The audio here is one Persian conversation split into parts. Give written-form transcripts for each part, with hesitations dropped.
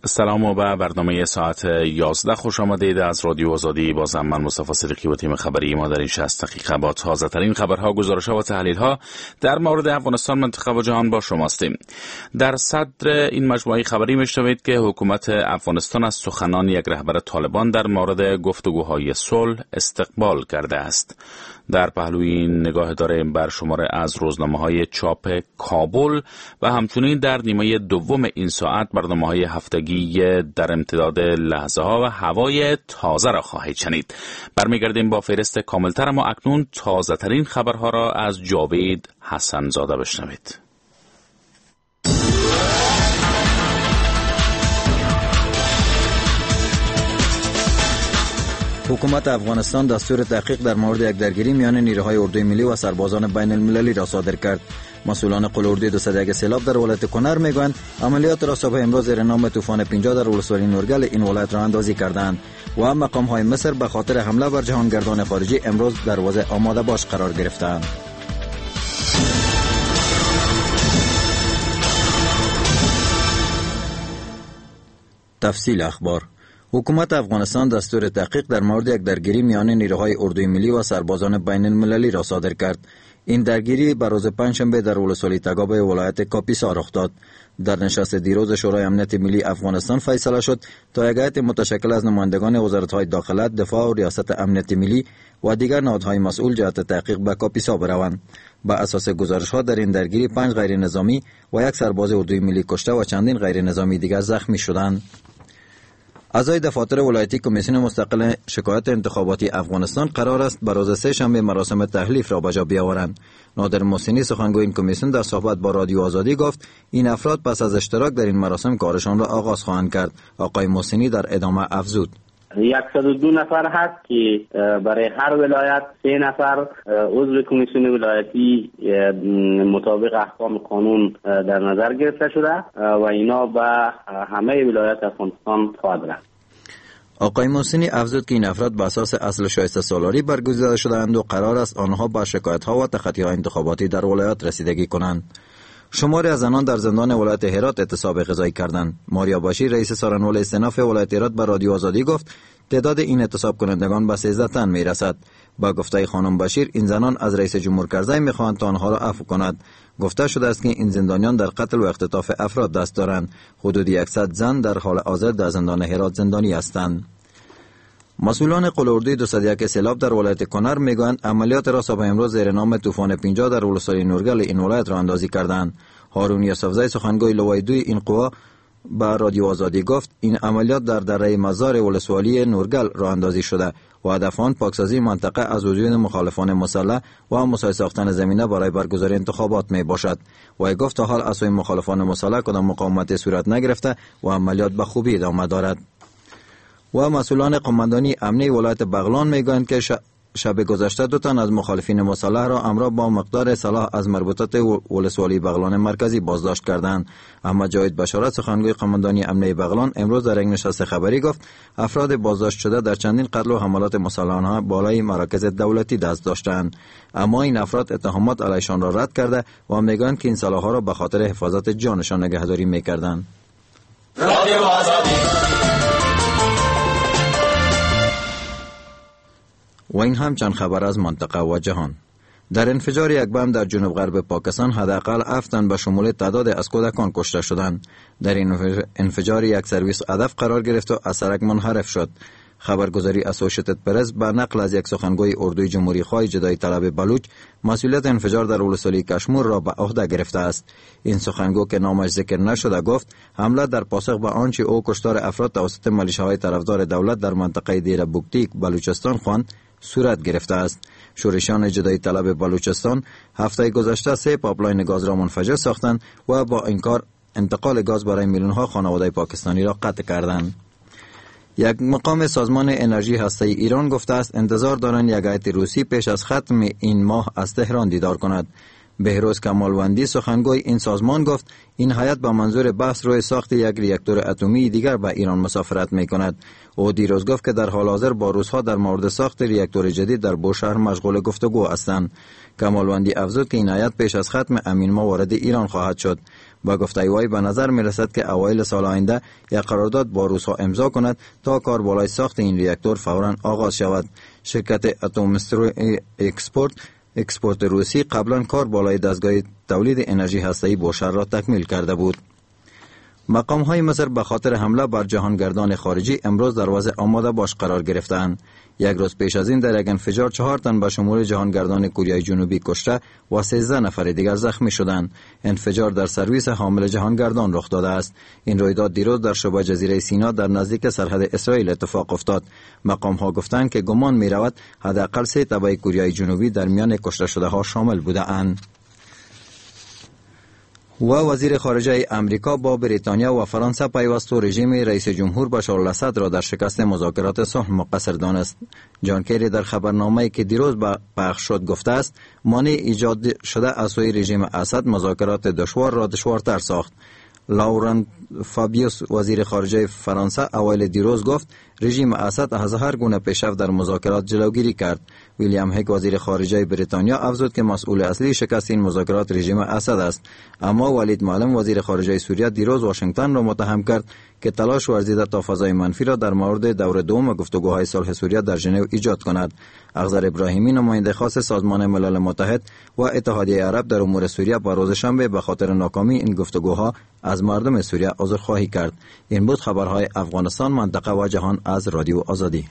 سلام و به برنامه ساعت 11 خوش آمدید از رادیو آزادی. بازم من مصطفی صدیقی و تیم خبری ما در این 60 دقیقه با تازه ترین خبرها، گزارش‌ها و تحلیل‌ها در مورد افغانستان، منطقه و جهان با شما هستیم. در صدر این مجموعه خبری میشنوید که حکومت افغانستان از سخنان یک رهبر طالبان در مورد گفتگوهای صلح استقبال کرده است. در پهلوی این نگاه داریم بر شماره از روزنامه‌های چاپ کابل و همچنین در نیمه دوم این ساعت برنامه‌های هفتگی در امتداد لحظه ها و هوای تازه را خواهید شنید. برمیگردیم با فهرست کاملتر، اما اکنون تازه ترین خبرها را از جاوید حسن زاده بشنوید. حکومت افغانستان دستور تحقیق در مورد یک درگیری میان نیروهای اردوی ملی و سربازان بین المللی را صادر کرد. مسئولان قلوردی 201 سیلاب در ولایت کنر میگویند عملیات را صبح امروز زیر نام طوفان 50 در ولسوالی نورگل این ولایت را اندازی کردند و مقام های مصر به خاطر حمله بر جهانگردان خارجی امروز در وضع آماده باش قرار گرفتند. تفصیل اخبار: حکومت افغانستان دستور تحقیق در مورد یک درگیری میان نیروهای اردوی ملی و سربازان بین المللی را صادر کرد. این درگیری بر روز پنجشنبه در ولسوالی تگاب ولایت کاپیسا رخ داد. در نشست دیروز شورای امنیت ملی افغانستان فیصله شد تا یک هیئت متشکل از نمایندگان وزارت‌های داخله، دفاع و ریاست امنیت ملی و دیگر نهادهای مسئول جهت تحقیق به کاپیسا بروند. با اساس گزارش‌ها در این درگیری 5 غیر نظامی و یک سرباز اردوی ملی کشته و چندین غیر نظامی دیگر زخمی شدند. اعضای دفاتر ولایتی کمیسیون مستقل شکایت انتخاباتی افغانستان قرار است بر روز سه شنبه مراسم تحلیف را به جا بیاورند. نادر محسنی سخنگوی این کمیسیون در صحبت با رادیو آزادی گفت این افراد پس از اشتراک در این مراسم کارشان را آغاز خواهند کرد. آقای محسنی در ادامه افزود: 102 نفر هست که برای هر ولایت 3 نفر عضو کمیسیون ولایتی مطابق احکام قانون در نظر گرفته شده و اینا به همه ولایت افغانستان خواهد رفت. آقای محسنی افزود که این افراد به اساس اصل شایسته سالاری برگزیده شده‌اند و قرار است آنها با شکایت‌ها و تخطی‌های انتخاباتی در ولایات رسیدگی کنند. شماری از زنان در زندان ولایت هرات اعتصاب غذایی کردند. ماریا باشیر رئیس سارنول استئناف ولایت هرات به رادیو آزادی گفت تعداد این اعتصاب کنندگان به 13 تن میرسد. با گفته خانم باشیر این زنان از رئیس جمهور کرزی میخواهند تا آنها را عفو کند. گفته شده است که این زندانیان در قتل و اختطاف افراد دست دارند. حدود 100 زن در حال حاضر در زندان هرات زندانی هستند. مسئولان قلوردی 201 سیلاب در ولایت کنر میگویند عملیات را صبح امروز زیر نام طوفان 50 در ولسوالی نورگل این ولایت را اندازی کردند. هارون یوسفزی سخنگوی لوای 2 این قوا با رادیو آزادی گفت این عملیات در دره مزار ولسوالی نورگل را اندازی شده و هدف آن پاکسازی منطقه از وجود مخالفان مسلح و مساعد ساختن زمینه برای برگزاری انتخابات می باشد. و گفت تا حال از سوی مخالفان مسلح کدام مقاومتی صورت نگرفته و عملیات به خوبی ادامه دارد. و مسئولان قماندانی امنی ولایت بغلان میگویند که شب گذشته 2 تن از مخالفین مسلح را همراه با مقدار سلاح از مربوطات ولسوالی بغلان مرکزی بازداشت کردند. احمد جاوید بشارت سخنگوی قماندانی امنی بغلان امروز در یک نشست خبری گفت افراد بازداشت شده در چندین قتل و حملات مسلحانه بالای مراکز دولتی دست داشتند، اما این افراد اتهامات علیشان را رد کرده و میگویند که این سلاح‌ها را به خاطر حفاظت جانشان نگهداری میکردند. و این هم چند خبر از منطقه و جهان. در انفجار یک بم در جنوب غرب پاکستان حداقل 7 تن به شمول تعداد از کودکان کشته شدند. در این انفجار یک سرویس هدف قرار گرفت و از سرک منحرف شد. خبرگزاری اسوشیتد پرس با نقل از یک سخنگوی اردوی جمهوری خواه جدای طلب بلوچ مسئولیت انفجار در ولسوالی کشمور را به عهده گرفته است. این سخنگو که نامش ذکر نشده گفت حمله در پاسخ به آنچه او کشتار افراد توسط ملیشه‌های طرفدار دولت در منطقه دیر بوکتیک بلوچستان خواند صورت گرفته است. شورشیان جدایی طلب بلوچستان هفته گذشته 3 پایپلاین گاز را منفجر ساختند و با این کار انتقال گاز برای میلیون‌ها خانواده پاکستانی را قطع کردند. یک مقام سازمان انرژی هسته‌ای ایران گفته است انتظار دارند یک هیئت روسی پیش از ختم این ماه از تهران دیدار کند. بهروز کمالوندی سخنگوی این سازمان گفت این هیئت با منظور بحث روی ساخت یک ریاکتور اتمی دیگر به ایران مسافرت می‌کند. او دیروز گفت که در حال حاضر با روس‌ها در مورد ساخت ریاکتور جدید در بوشهر مشغول گفتگو هستند. کمالوندی افزود که این هیئت پیش از ختم امین ماه وارد ایران خواهد شد. با گفته وی به نظر می رسد که اوایل سال آینده یک قرارداد با روس‌ها امضا کند تا کار بالای ساخت این ریاکتور فوراً آغاز شود. شرکت اتومسترو اکسپورت روسی قبلا کار بالای دستگاه تولید انرژی هسته‌ای بوشهر را تکمیل کرده بود. مقام های مصر به خاطر حمله بر جهانگردان خارجی امروز در وضع آماده باش قرار گرفتند. یک روز پیش از این در یک انفجار 4 تن به شمول جهانگردان کره جنوبی کشته و 13 نفر دیگر زخمی شدند. انفجار در سرویس حامل جهانگردان رخ داده است. این رویداد دیروز در شبه جزیره سینا در نزدیک سرحد اسرائیل اتفاق افتاد. مقام ها گفتند که گمان می رود حداقل 3 تبع کره جنوبی در میان کشته شده ها شامل بوده اند. و وزیر خارجه امریکا با بریتانیا و فرانسه پیوست و رژیم رئیس جمهور بشار الاسد را در شکست مذاکرات صلح مقصر دانست. جان کری در خبرنامه‌ای که دیروز پخش شد گفته است مانع ایجاد شده از سوی رژیم اسد مذاکرات دشوار را دشوارتر ساخت. لاوران فابیوس وزیر خارجه فرانسه اوایل دیروز گفت رژیم اسد از هر گونه پیشرفت در مذاکرات جلوگیری کرد. ویلیام هیک وزیر خارجه بریتانیا افزود که مسئول اصلی شکست این مذاکرات رژیم اسد است. اما ولید معلم وزیر خارجه سوریه دیروز واشنگتن را متهم کرد که تلاش ورزیده تا فضای منفی را در مورد دور دوم گفتگوهای صلح سوریه در ژنو ایجاد کند. اخضر ابراهیمی نماینده خاص سازمان ملل متحد و اتحادیه عرب در امور سوریه با روز شنبه به خاطر ناکامی این گفتگوها از مردم سوریه عذرخواهی کرد. این بود خبرهای افغانستان، منطقه و جهان از رادیو آزادی.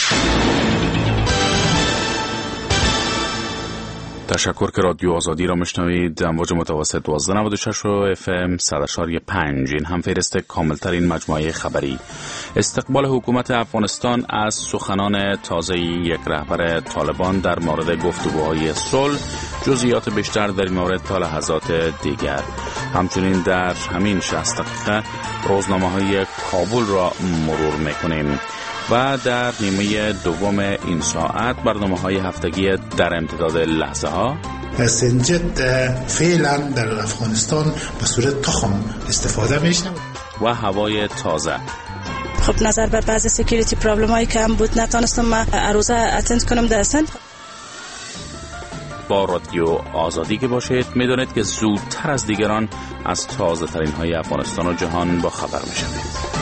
تشکر که رادیو آزادی را میشنوید. امواج متوسط 1296 و FM 100.5. این هم فهرست کاملترین مجموعه خبری. استقبال حکومت افغانستان از سخنان تازه یک رهبر طالبان در مورد گفتگوهای صلح. جزئیات بیشتر در این مورد تا لحظات دیگر. همچنین در همین 60 دقیقه روزنامه‌های کابل را مرور میکنیم. و در نیمه دوم این ساعت برنامه‌های هفتگی در امتداد لحظه ها. سنجد فعلا در افغانستان به صورت تخم استفاده میشه و هوای تازه. خب نظر به بعضی سکیوریتی پرابلم هایی که هم بود نتونستم من عروضه اتند کنم در سند. با رادیو آزادی که باشید میدونید که زودتر از دیگران از تازه ترین های افغانستان و جهان با خبر میشوید.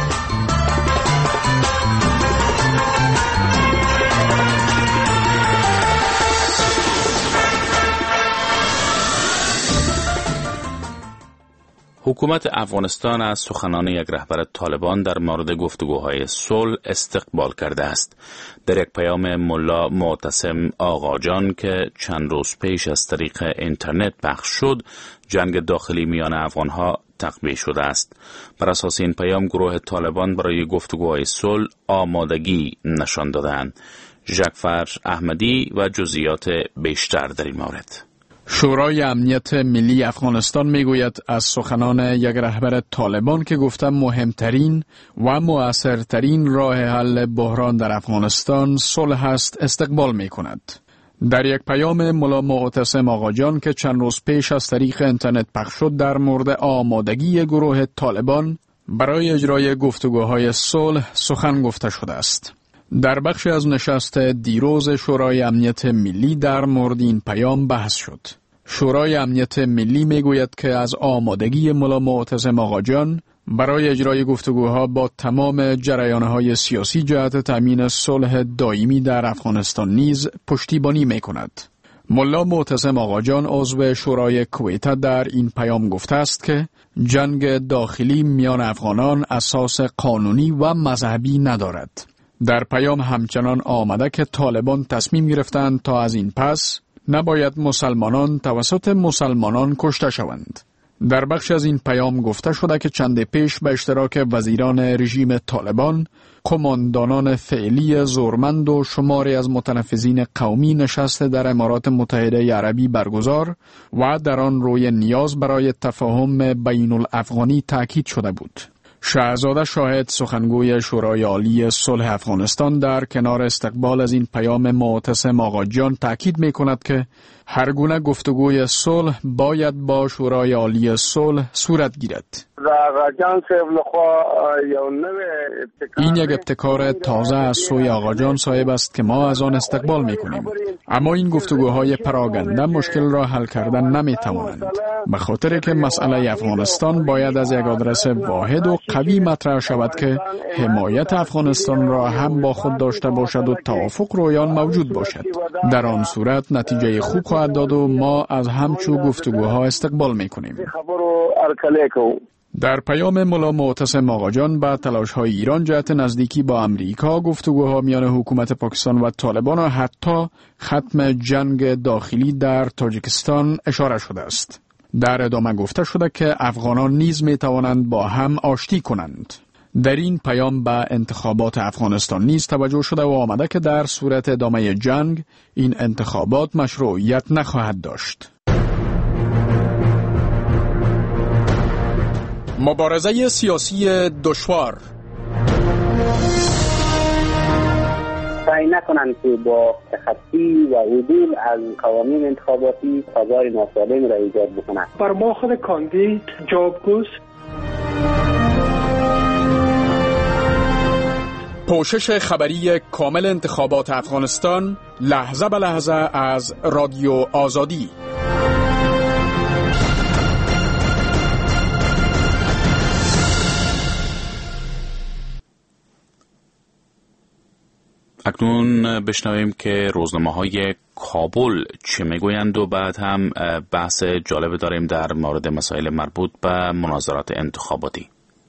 حکومت افغانستان از سخنان یک رهبر طالبان در مورد گفتگوهای صلح استقبال کرده است. در یک پیام ملا معتصم آقاجان که چند روز پیش از طریق اینترنت پخش شد، جنگ داخلی میان افغانها تقویه شده است. بر اساس این پیام گروه طالبان برای گفتگوهای صلح آمادگی نشان دادند. ژکفر احمدی و جزئیات بیشتر در این مورد. شورای امنیت ملی افغانستان میگوید از سخنان یک رهبر طالبان که گفته مهمترین و مؤثرترین راه حل بحران در افغانستان صلح است استقبال می کند. در یک پیام ملا معتصم آقاجان که چند روز پیش از طریق اینترنت پخش شد در مورد آمادگی گروه طالبان برای اجرای گفتگوهای صلح سخن گفته شده است. در بخش از نشست دیروز شورای امنیت ملی در مورد این پیام بحث شد. شورای امنیت ملی میگوید که از آمادگی ملا معتصم آقاجان برای اجرای گفتگوها با تمام جریان‌های سیاسی جهت تامین صلح دائمی در افغانستان نیز پشتیبانی می‌کند. ملا معتصم آقاجان عضو شورای کویت در این پیام گفته است که جنگ داخلی میان افغانان اساس قانونی و مذهبی ندارد. در پیام همچنان آمده که طالبان تصمیم گرفتند تا از این پس نباید مسلمانان توسط مسلمانان کشته شوند. در بخش از این پیام گفته شده که چند پیش به اشتراک وزیران رژیم طالبان، قماندانان فعلی زورمند و شماری از متنفذین قومی نشست در امارات متحده عربی برگزار و در آن روی نیاز برای تفاهم بین الافغانی تاکید شده بود. شهزاده شاهد سخنگوی شورای عالی صلح افغانستان در کنار استقبال از این پیام معتصم آقاجان تاکید می کند که هر گونه گفتگوی صلح باید با شورای عالی صلح صورت گیرد. این یک ابتکار تازه از سوی آقا جان صاحب است که ما از آن استقبال میکنیم. اما این گفتگوهای پراگنده مشکل را حل کردن نمیتوانند، به خاطر که مسئله افغانستان باید از یک آدرس واحد و قوی مطرح شود که حمایت افغانستان را هم با خود داشته باشد و توافق رویان موجود باشد. در آن صورت نتیجه خوب خواهد داد و ما از همچو گفتگوها استقبال میکنیم. در پیام ملا معتصم آقا جان به تلاش‌های ایران جهت نزدیکی با امریکا، گفتگوها میان حکومت پاکستان و طالبان و حتی ختم جنگ داخلی در تاجیکستان اشاره شده است. در ادامه گفته شده که افغانان نیز می توانند با هم آشتی کنند. در این پیام به انتخابات افغانستان نیز توجه شده و آمده که در صورت ادامه جنگ این انتخابات مشروعیت نخواهد داشت. مبارزه سیاسی دشوار. سعی نکنند که با تخطی و عدول از قوانین انتخاباتی فضای ناسالم را ایجاد بکنند. بر ما خود کاندید جوابگوست. پوشش خبری کامل انتخابات افغانستان لحظه به لحظه از رادیو آزادی. اکنون بشنویم که روزنامه‌های کابل چه میگویند و بعد هم بحث جالب داریم در مورد مسائل مربوط به مناظرات انتخاباتی.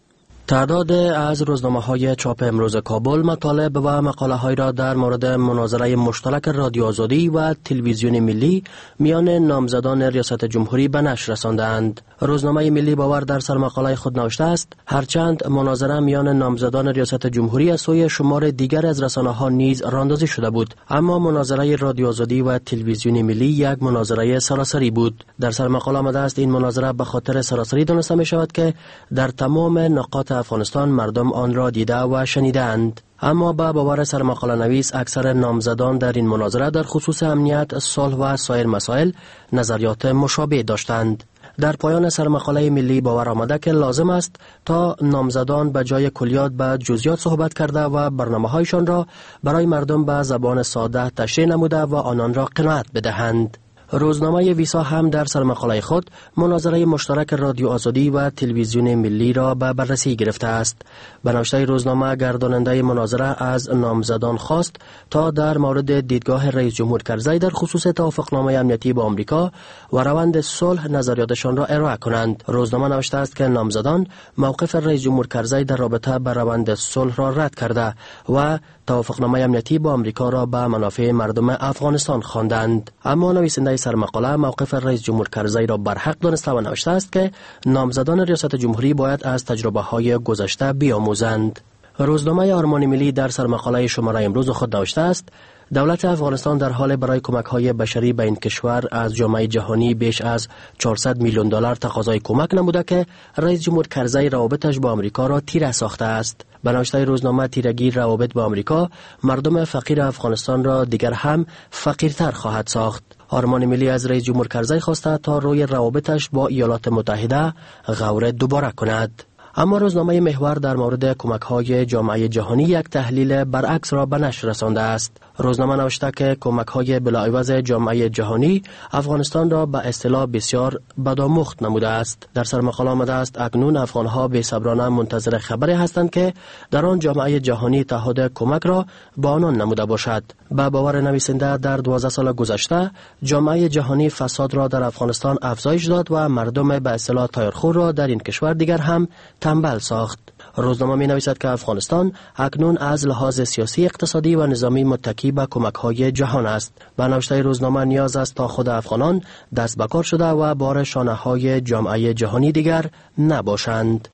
تعداد از روزنامه‌های چاپ امروز کابل مطالب و مقاله‌هایی را در مورد مناظره مشترک رادیو آزادی و تلویزیون ملی میان نامزدان ریاست جمهوری به نشر رساندند. روزنامه ملی باور در سرمقاله خود نوشته است هرچند مناظره میان نامزدان ریاست جمهوری از سوی شمار دیگر از رسانه‌ها نیز راندازی شده بود، اما مناظره رادیو آزادی و تلویزیون ملی یک مناظره سراسری بود. در سرمقاله آمده است این مناظره به خاطر سراسری دانسته می شود که در تمام نقاط افغانستان مردم آن را دیده و شنیدند. اما با باور سرمقاله نویس اکثر نامزدان در این مناظره در خصوص امنیت، صلح و سایر مسائل نظریات مشابه داشتند. در پایان سرمقاله ملی باور آمده که لازم است تا نامزدان به جای کلیات به جزئیات صحبت کرده و برنامه‌هایشان را برای مردم به زبان ساده تشریح نموده و آنان را قناعت بدهند. روزنامه ویسا هم در سرمقاله خود مناظره مشترک رادیو آزادی و تلویزیون ملی را به بررسی گرفته است. به نوشته روزنامه گرداننده مناظره از نامزدان خواست تا در مورد دیدگاه رئیس جمهور کرزی در خصوص توافقنامه امنیتی با آمریکا و روند صلح نظریاتشان را ارائه کنند. روزنامه نوشته است که نامزدان موقف رئیس جمهور کرزی در رابطه با روند صلح را رد کرده و توافقنامه امنیتی با آمریکا را به منافع مردم افغانستان خواندند. اما نویسنده سرمقاله موقف رئیس جمهور کرزی را برحق دانسته و نوشته است که نامزدان ریاست جمهوری باید از تجربه‌های گذشته بیاموزند. روزنامه آرمان ملی در سرمقاله شماره امروز خود نوشته است دولت افغانستان در حال برای کمک‌های بشری به این کشور از جامعه جهانی بیش از 400 میلیون دلار تقاضای کمک نموده که رئیس جمهور کرزی روابطش با آمریکا را تیره ساخته است. به نوشته روزنامه تیرگی روابط با آمریکا مردم فقیر افغانستان را دیگر هم فقیرتر خواهد ساخت. آرمان ملی از رئیس جمهور کرزی خواسته تا روی روابطش با ایالات متحده غور دوباره کند. اما روزنامه محور در مورد کمک‌های جامعه جهانی یک تحلیل برعکس را به نشر رسانده است. روزنامه نوشته که کمک‌های بلاعوض جامعه جهانی افغانستان را به اصطلاح بسیار بدآموخت نموده است. در سرمقاله آمده است اکنون افغان‌ها بی‌صبرانه منتظر خبری هستند که در آن جامعه جهانی تعهد کمک را به آنان نموده باشد. به باور نویسنده در 12 سال گذشته جامعه جهانی فساد را در افغانستان افزایش داد و مردم به اصطلاح تایرخور را در این کشور دیگر هم تنبل ساخت. روزنامه می نویسد که افغانستان اکنون از لحاظ سیاسی، اقتصادی و نظامی متکی به کمک‌های جهان است. به نوشته روزنامه نیاز است تا خود افغانان دست به کار شده و بار شانه‌های جامعه جهانی دیگر نباشند.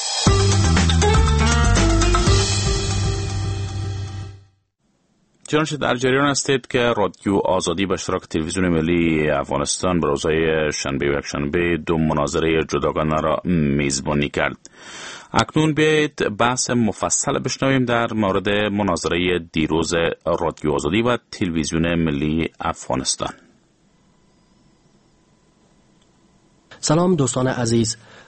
چنانچه در جریان هستید که رادیو آزادی به اشتراک تلویزیون ملی افغانستان به روزهای شنبه و یکشنبه 2 مناظره جداگانه را میزبانی کرد. اکنون بیایید بحث مفصل بشنویم در مورد مناظره دیروز رادیو آزادی و تلویزیون ملی افغانستان. سلام دوستان عزیز،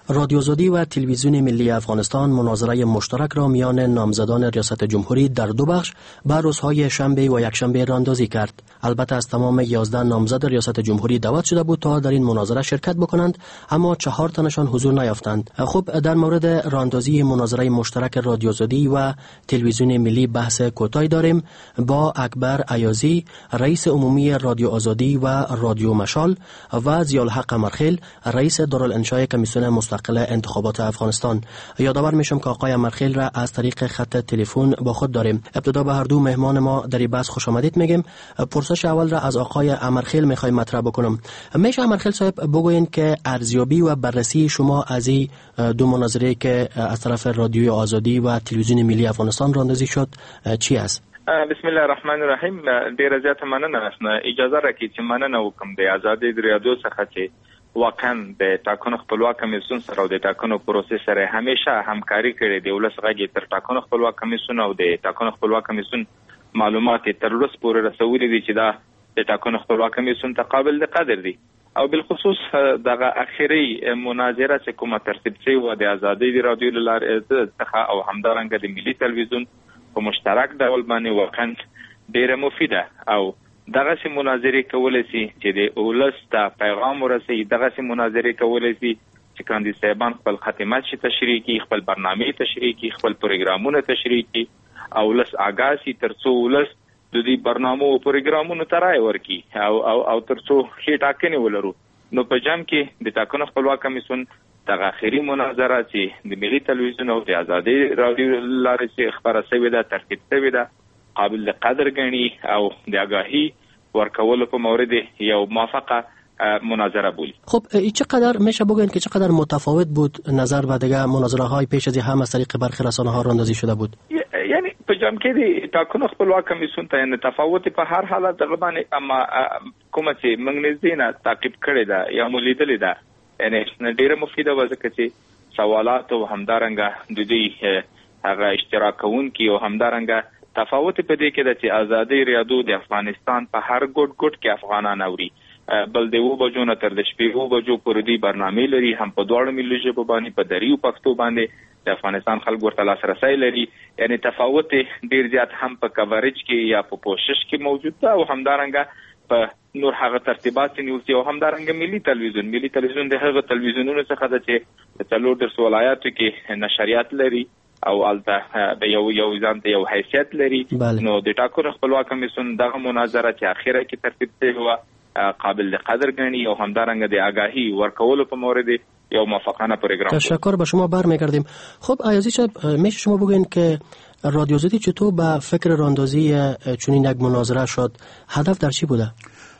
رادیو آزادی و تلویزیون ملی افغانستان مناظره مشترک را میان نامزدان ریاست جمهوری در دو بخش بر روزهای شنبه و یکشنبه راندازی کرد. البته از تمام 11 نامزد ریاست جمهوری دعوت شده بود تا در این مناظره شرکت بکنند، اما 4 تنشان حضور نیافتند. خب در مورد راندازی مناظره مشترک رادیو آزادی و تلویزیون ملی بحث کوتاهی داریم با اکبر ایازی، رئیس عمومی رادیو آزادی و رادیو مشال، و ضیاءالحق امرخیل، رئیس دارالانشای کمیسیون مستقل انتخابات افغانستان. یادآور میشم که آقای امرخیل را از طریق خط تلفن با خود داریم. ابتدا به هر دو مهمان ما در این بحث خوش آمدید میگیم. پرسش اول را از آقای امرخیل میخوایم مطرح بکنم. میشه امرخیل صاحب بگوین که ارزیابی و بررسی شما از این دو مناظره که از طرف رادیو آزادی و تلویزیون ملی افغانستان راندازی شد چی است؟ بسم الله الرحمن الرحیم. ډیره زیاته مننه. اجازه راکړئ چې مننه وکړم د آزادۍ رادیو څخه چې واقعا د ټاکنو خپلواک کمیسیون سره او د ټاکنو پروسس سره همیشه همکاري کړې دی. ولس غږی تر ټاکنو خپلواک کمیسیون او د ټاکنو خپلواک کمیسیون معلومات تر اوسه پورې رسولي دي چې دا د ټاکنو خپلواک کمیسیون ته قابل د قدر دي. او بالخصوص دغه اخیری مناظره چې کومه ترتیب شوې و د آزادۍ رادیو لپاره څخه او همدارنګه د ملي تلویزیون په مشترک ډول باندې واقعا ډیره مفیده او دغه سي مناظره کولای شي چې د اولس ته پیغام ورسوي. دغه سي مناظره کولای شي چې کاندید صاحبان خپل خاتمات شي تشریح کی، خپل برنامه تشریح کی، خپل پروګرامونه تشریح کی او ولس آګاهي ترڅو ولس د دې برنامو او پروګرامونو ترای ورکی او ترڅو هي ټاکنې ولرو. نو په جام کې د ټاکنو خپلواک کمیسیون دغه اخیری مناظره چې د ملي تلویزیون او د آزادۍ رادیو لارې چې خبره شوې ده ترتیب شوې ده قابل قدر غني او د آگاهی ورکولو په مورد یو موافقه مناظره بولی. خب چقدر میشه بگوین که چقدر متفاوت بود نظر و دیگه مناظره های پیش از هم از طریق برخی رسانه ها راندازی شده بود؟ یعنی په جام کې د ټاکنو خپلواک کمیسیون ته نه تفاوت په هر حالت دغه باندې اما کومه چې موږ نږدې نه تعقیب کړی ده یا مولیدلې ده یعنی ډیره مفیده وځه چې سوالات او همدارنګه د دې هغه اشتراک کوونکي او همدارنګه تفاوت په دې کې د چې آزادۍ رادیو د افغانستان په هر ګډ کې افغانان اوري بل د 2 بجو نه تر 2 بجو پورې دی برنامه لري هم په دوړ ملي ژبه باندې په دریو پښتو باندې د افغانستان خلک ورته لاسرسي لري. یعنی تفاوت ډیر زیات هم په کوریج کې یا په پوښښ کې موجود ده او همدارنګه په نور هغه ترتیبات نیوسي او همدارنګه ملي تلویزیون د هغه تلویزیونونو څخه د چې په څلور درس ولایاتو کې نشریات لري او البته د یو ځان ته یو حیثیت لري. نو د ټاکنو خپلواک کمیسیون دغه مناظره چې اخیره کې ترتیب شوی و قابل قدر غنی او همدارنګه د آگاهی ورکولو په مورد یو موافقانه پروګرام. تشکر به شما برمیگردیم. خب ایازی صاحب میشه شما بگوین که رادیو آزادی چطور به فکر راندازی چنین یک مناظره شد؟ هدف در چی بوده؟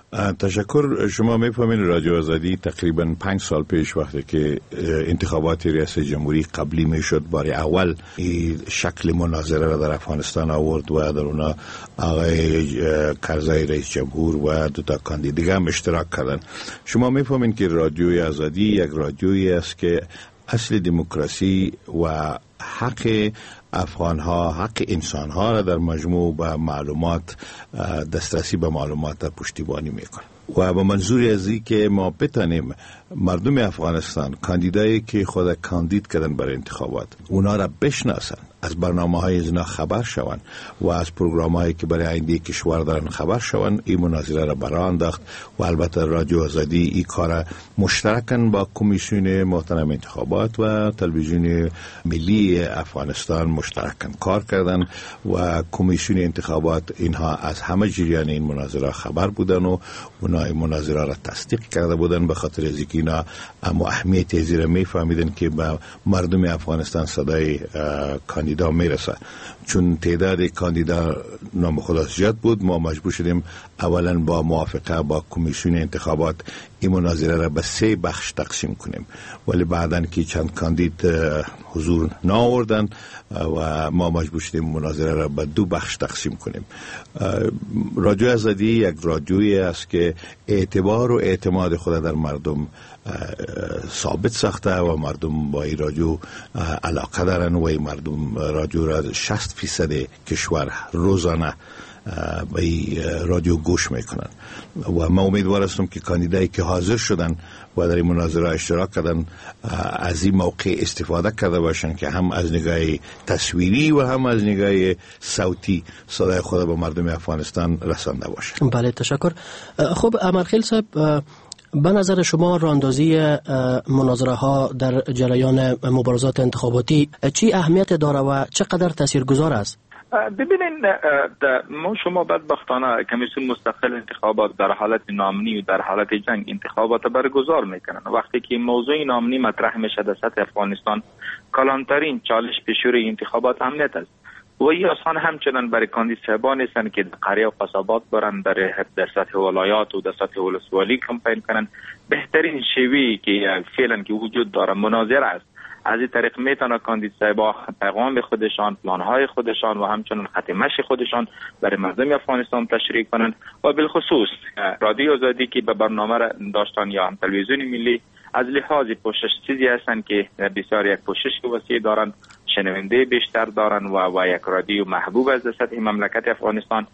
تشکر. شما میفهمین رادیو آزادی تقریبا 5 سال پیش وقتی که انتخابات ریاست جمهوری قبلی میشد بار اول این شکل مناظره را در افغانستان آورد و در اونا آقای کرزی رئیس جمهور و 2 تا کاندید دیگه هم اشتراک کردن. شما میفهمین که رادیوی آزادی یک رادیویی است که اصل دموکراسی و حق افغان‌ها، حق انسان‌ها را در مجموع با معلومات دسترسی به معلومات در پشتیبانی میکنه و با منظوری از این که ما بتانیم مردم افغانستان کاندیدایی که خود کاندید کردن برای انتخابات اونا را بشناسن، از برنامه‌های از اینا خبر شوند و از پروگرام‌هایی که برای آینده کشور دارن خبر شوند. این مناظره را برای انداخت و البته رادیو آزادی این کار مشترکاً با کمیسیون محترم انتخابات و تلویزیون ملی افغانستان مشترکاً کار کردن و کمیسیون انتخابات اینها از همه جریان این مناظره خبر بودن و اونا این مناظره را تصدیق کرده بودن به خاطر از اینکه اینا اهمیت زیرا میفهمیدن که به مردم افغانستان صدای کاندیدا میرسه. چون تعداد کاندیدا نام خدا زیاد بود ما مجبور شدیم اولا با موافقه با کمیسیون انتخابات این مناظره را به 3 بخش تقسیم کنیم، ولی بعدن که چند کاندید حضور نآوردن و ما مجبور شدیم مناظره را به 2 بخش تقسیم کنیم. رادیو آزادی یک رادیویی است که اعتبار و اعتماد خود در مردم ثابت ساخته و مردم با این رادیو علاقه دارن و این مردم رادیو را 60% کشور روزانه به رادیو گوش میکنن و ما امیدوار هستم که کاندیدایی که حاضر شدن و در این مناظره اشتراک کردن از این موقع استفاده کرده باشن که هم از نگاه تصویری و هم از نگاه صوتی صدای خود به مردم افغانستان رسانده باشن. بله تشکر. خب امرخیل صاحب، به نظر شما راهاندازی مناظره ها در جریان مبارزات انتخاباتی چی اهمیت داره و چقدر تاثیرگذار است؟ ببینین ما شما بدبختانه کمیسیون مستقل انتخابات در حالت نامنی و در حالت جنگ انتخابات برگزار میکنن. وقتی که موضوع نامنی مطرح میشه در سطح افغانستان، کلانترین چالش پیشروی انتخابات امنیت است و این آسان همچنان برای کاندیدان نیستن که در قریه و قصابات برن در سطح ولایات و در سطح ولسوالی کمپین کنن. بهترین شیوهی که فعلا که وجود داره مناظره است. از این طریق میتونه کاندیدها پیغام خودشان، پلانهای خودشان و همچنان خط مشی خودشان برای مردم افغانستان تشریح کنند و بالخصوص رادیو آزادی که به برنامه داشتن یا هم تلویزیون ملی از لحاظ پوشش چیزی هستند که بسیار یک پوشش وسیع دارند، شنونده بیشتر دارند و یک رادیو محبوب از سطح مملکت افغانستان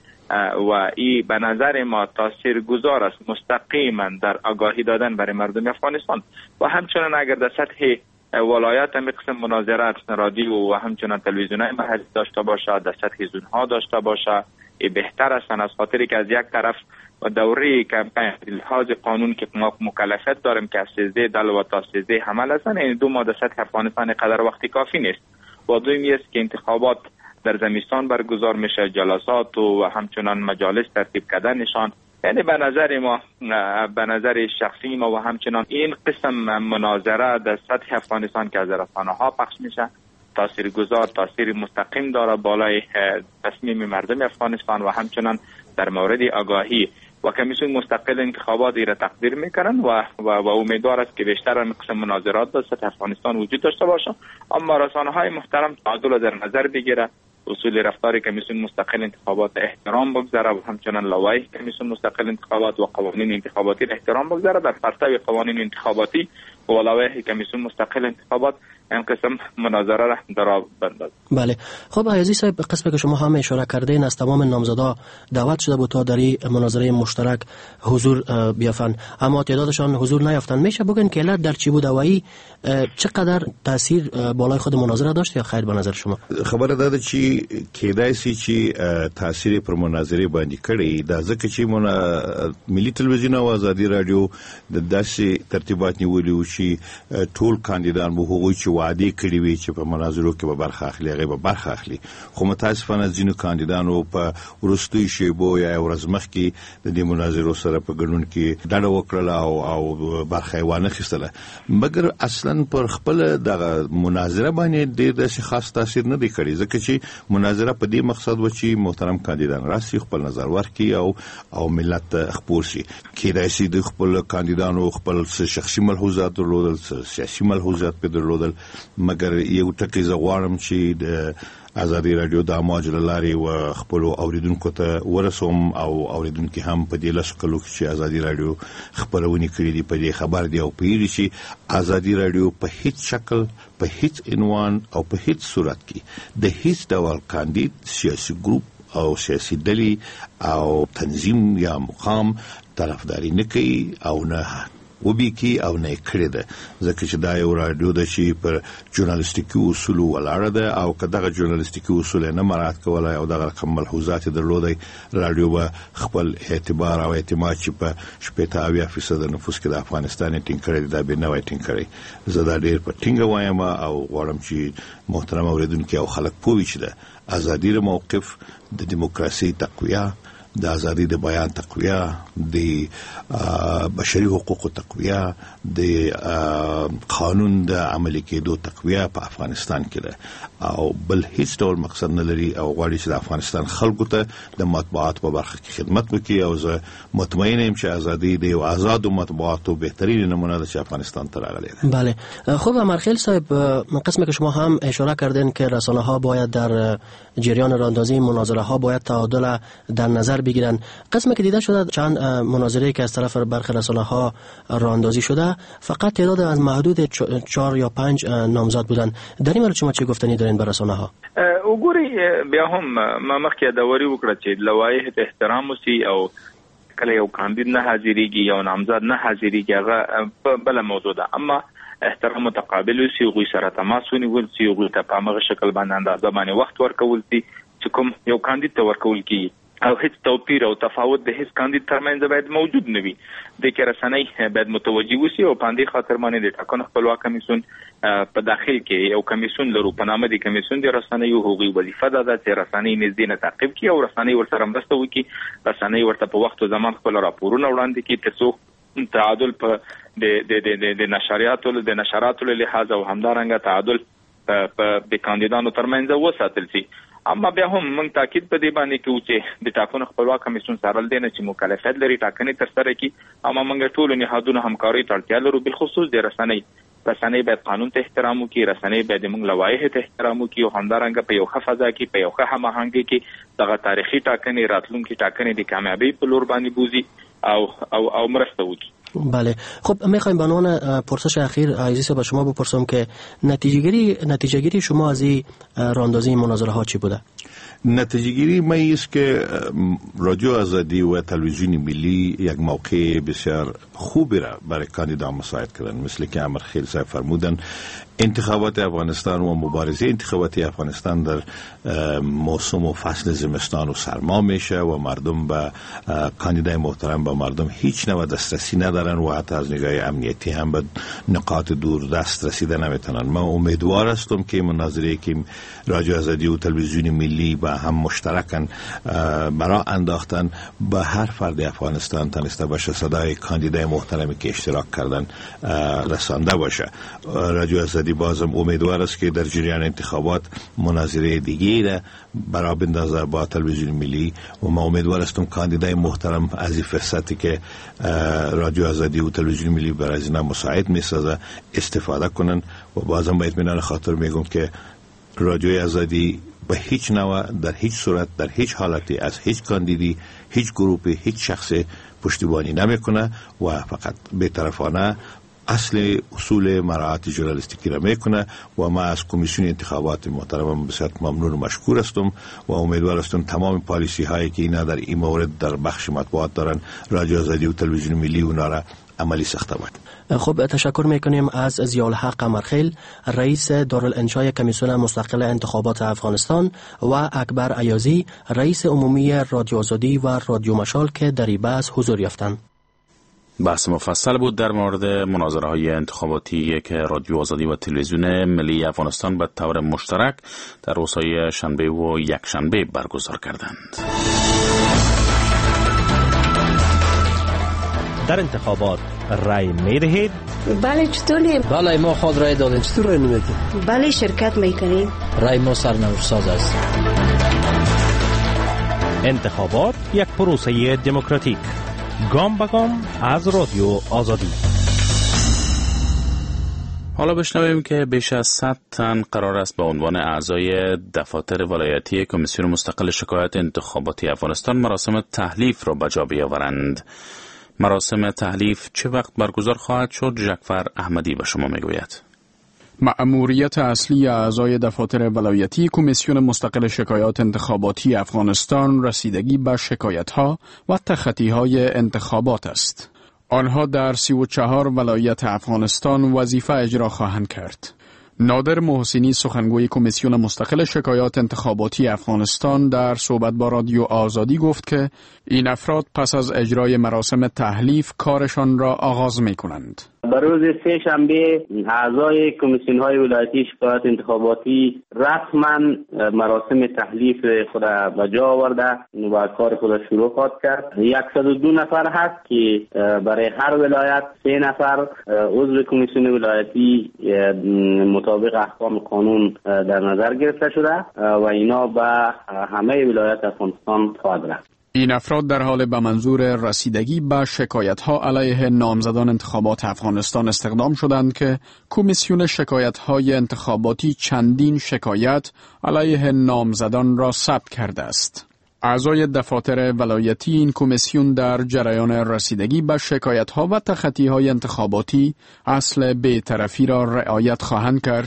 و این به نظر ما تاثیرگذار است مستقیما در آگاهی دادن برای مردم افغانستان و همچنان اگر در سطح ولایات هم قسم مناظرات رادیو و همچنان تلویزیون‌های محلی داشته باشه، در سطح زونها داشته باشه، بهتر است از خاطری که از یک طرف و دوره کمپین لحاظ قانون که ما مکلفیت داریم که از 13 دل و تا 13 حمل هستن، این 2 ماه در سطح افغانستان قدر وقتی کافی نیست. و دومی است که انتخابات در زمستان برگزار میشه، جلسات و همچنان مجالس ترتیب کردنشان، یعنی به نظر ما، به نظر شخصی ما و همچنان این قسم مناظره در سطح افغانستان که از رسانه‌ها پخش میشه تاثیرگذار، تاثیر مستقیم داره بالای تصمیم مردم افغانستان و همچنان در مورد آگاهی و کمیسیون مستقل انتخابات را تقدیر میکنن و امیدوار است که بیشتر این قسم مناظرات در سطح افغانستان وجود داشته باشه. اما رسانه‌های محترم تعادل در نظر بگیره، اصول رفتار کمیسیون مستقل انتخابات احترام بگذاره و همچنان لوایح کمیسیون مستقل انتخابات و قوانین انتخاباتی احترام بگذاره. در پرتو قوانین انتخاباتی و لوایح کمیسیون مستقل انتخابات این قسم مناظره را در بنداز. بله. خب عزیز صاحب، قسمی که شما هم اشاره کردین از تمام نامزدا دعوت شده بود تا در این مناظره مشترک حضور بیافن، اما تعدادشان حضور نیافتن. میشه بگن که علت در چی بود و این چقدر تاثیر بالای خود مناظره داشت یا خیر به نظر شما؟ خبر داده چی کېدای شي چې تاثیر پر مناظره باندې کړی دا ځکه چې ملي تلویزیون او ازادي رادیو د داسې ترتیبات نیولي و چې ټول کاندیدان به هغوی چې وعده کړی وي چې په مناظرو کې به برخه اخلي هغه به برخه اخلي، خو متاسفانه ځینو کاندیدانو په وروستي شیبو یا ورځ مخکې د دې مناظرو سره په ګډون کې ډډه وکړه او برخه وانه خستله، مګر اصلا پر خپل د مناظره باندې ډېر داسې خاص تاثیر نه دی کړی ځکه چې مناظره په دې مقصد و چې محترم کاندیدان راسي خپل نظر ورکړي او ملت خبر شي. کېدای شي د خپل کاندیدانو خپل شخصي ملحوظات درلودل، سیاسي ملحوظات په درلودل، مګر یو ټکی زه غواړم چې د ازادي رادیو د امواج لاري و خپل اوریدونکو ته ورسوم او اوریدونکو هم په دې لاسو کلو چې ازادي رادیو خبرونه کړې دي په دې خبر دی او پیری شي ازادي رادیو په هیڅ شکل، په هیڅ عنوان او په هیڅ صورت کې د هیڅ ډول کاندید سیاسي ګروپ او سیاسي ډلې او تنظیم یا مقام طرفداري نه کوي او نه وبي کی او نه کړی ده، ځکه چې دا یو رادیو ده چې پر ژورنالیستیکي اصول ولاړه ده او که دغه ژورنالیستیکي اصول نه مراعات کولای او دغه رقم ملحوظات درلودای رادیو به خپل اعتبار او اعتماد چې په 80% نفوس کې د افغانستان ټینګ کړی دا به نه وای ټینګ کړی. زه دا ډېر په ټینګه وایم او غواړم چې محترم اوریدونکو او خلک پوه شي د ازادي موقف د دیموکراسي تقویه، د ازادي د بیان تقویه، د بشري حقوقو تقویه، د قانون د عملي کېدو تقویه په افغانستان کې ده او بل هیڅ ډول مقصد نه لري او غواړي چې د افغانستان خلکو ته د مطبوعات په برخه کې خدمت وکړي او زه مطمئن یم چې ازادي د یو آزادو مطبوعاتو بهترین نمونه ده چې افغانستان ته راغلی ده. بله. خب امرخیل صاحب، قسمی که شما هم اشاره کردین که رسانه ها باید در جریان راهاندازی مناظره ها باید تعادل در نظر بگیرن، قسمی که دیده شده چند مناظره که از طرف برخی رسانه ها راهاندازی شده فقط تعداد از محدود 4 یا 5 نامزد بودن. در این مورد شما چه گفتنی دارین به رسانه ها؟ وګوري بیا هم ما مخکې داوري وکړه چې لوایح ته احترام وسی او کله یو کاندید نه حاضرېږي یو نامزد نه حاضرېږي هغه بل موضوع ده، اما احترام متقابل وسی، غوي سره تماس ونیول سي، غوي ته په هغه شکل باندې اندازه باندې وخت ورکول سي چې کوم یو کاندید ته ورکول کی او هیڅ توپیر او تفاوت د هیڅ کاندید ترمنځ باید موجود نه وي. د کې رسنۍ باید متوجي وسی او په دې خاطر باندې د ټاکنو خپلواک کمیسیون په داخل کې یو کمیسیون لرو په نامه د کمیسیون د رسنۍ حقوقي وظیفه ده چې رسنۍ نږدې نه تعقیب کړي او رسنۍ ورسره مرسته وکړي، رسنۍ ورته په وخت او زمان خپل راپورونه وړاندې کړي ترڅو تعادل په د نشراتو له لحاظ او همدارنګه تعادل په د کاندیدانو ترمنځ وساتل شي. اما بیا هم موږ تاکید په دې باندې کوو چې د ټاکنو خپلواک کمیسیون سره دینه چې مکلفیت لري ټاکنې تر سره کړي، اما موږ ټول نهادونو همکاري ته اړتیا لرو، بالخصوص د رسنۍ باید قانون ته احترام وکړي، رسنۍ باید موږ لوایح ته احترام وکړي او همدارنګه په یو ښه فضا کې په یو ښه هماهنګي کې دغه تاریخي ټاکنې راتلونکي ټاکنې د کامیابی په لور باندې بوزي او مرسته وکړي. بله، خب میخوایم به عنوان پرسش اخیر عزیز با شما بپرسم که نتیجه گیری شما از این راهاندازی مناظره ها چی بوده؟ نتیجه گیری ما است که رادیو آزادی و تلویزیون ملی یک موقع بسیار خوبی را برای کاندیدا مساعد کردن، مثل که امرخیل صاحب فرمودن انتخابات افغانستان و مبارزه انتخاباتی افغانستان در موسم و فصل زمستان و سرما میشه و مردم به کاندیدای محترم به مردم هیچ نوع دسترسی ندارن و حتی از نگاه امنیتی هم به نقاط دور دست رسیده نمیتونن. من امیدوار هستم که مناظره که رادیو آزادی و تلویزیون ملی با هم مشترکاً برای انداختن به هر فرد افغانستان تانسته باشه صدای کاندیدای محترمی که اشتراک کردن رسانده باشه. رادیو آزادی بازم امیدوار است که در جریان انتخابات مناظره دیگه را برای بندازه با تلویزیون ملی و ما امیدوار هستم کاندیدای محترم از این فرصتی که رادیو آزادی و تلویزیون ملی برای اینا مساعد میسازه استفاده کنن و بازم با اطمینان خاطر میگم که رادیو آزادی به هیچ نوع در هیچ صورت در هیچ حالتی از هیچ کاندیدی هیچ گروپی هیچ شخص پشتیبانی نمیکنه و فقط بی‌طرفانه اصل اصول مراعات ژورنالیستیکی را میکنه و ما از کمیسیون انتخابات محترم بسیار ممنون و مشکور هستم و امیدوار هستم تمام پالیسی هایی که اینا در این مورد در بخش مطبوعات دارن رادیو آزادی و تلویزیون ملی اونا را عملی ساخته باید. خب تشکر میکنیم از ضیاءالحق قمرخیل رئیس دارالانشای کمیسیون مستقل انتخابات افغانستان و اکبر ایازی رئیس عمومی رادیو آزادی و رادیو مشال که در این بحث حضور یافتند. بحث مفصل بود در مورد مناظره های انتخاباتی که رادیو آزادی و تلویزیون ملی افغانستان به طور مشترک در روزهای شنبه و یکشنبه برگزار کردند. در انتخابات رای می دهید؟ بله، چطوری؟ بله، ما خود رای دادیم. چطور رای نمیدید؟ بله، شرکت میکنیم. رای ما سرنوشت ساز است. انتخابات یک پروسه دموکراتیک، گام به گام از رادیو آزادی. حالا بشنویم که بیش از 100 تن قرار است به عنوان اعضای دفاتر ولایتی کمیسیون مستقل شکایات انتخاباتی افغانستان مراسم تحلیف را به جا بیاورند. مراسم تحلیف چه وقت برگزار خواهد شد؟ جعفر احمدی به شما میگوید. مأموریت اصلی اعضای دفاتر ولایتی کمیسیون مستقل شکایات انتخاباتی افغانستان رسیدگی به شکایت‌ها و تخطی‌های انتخابات است. آنها در 34 ولایت افغانستان وظیفه اجرا خواهند کرد. نادر محسنی سخنگوی کمیسیون مستقل شکایات انتخاباتی افغانستان در صحبت با رادیو آزادی گفت که این افراد پس از اجرای مراسم تحلیف کارشان را آغاز می کنند. بر روز سه شنبه اعضای کمیسیون های ولایتی شکایات انتخاباتی رسما مراسم تحلیف خود به جا آورده و کار خود شروع خواهد کرد. 102 نفر هست که برای هر ولایت 3 نفر عضو کمیسیون ولایتی مطابق احکام قانون در نظر گرفته شده و اینا به همه ولایت افغانستان خواهد رفت. این افراد در حال به منظور رسیدگی به شکایت‌ها علیه نامزدان انتخابات افغانستان استخدام شدند که کمیسیون شکایت‌های انتخاباتی چندین شکایت علیه نامزدان را ثبت کرده است. اعضای دفاتر ولایتی این کمیسیون در جریان رسیدگی به شکایت‌ها و تخطی‌های انتخاباتی اصل بی‌طرفی را رعایت خواهند کرد.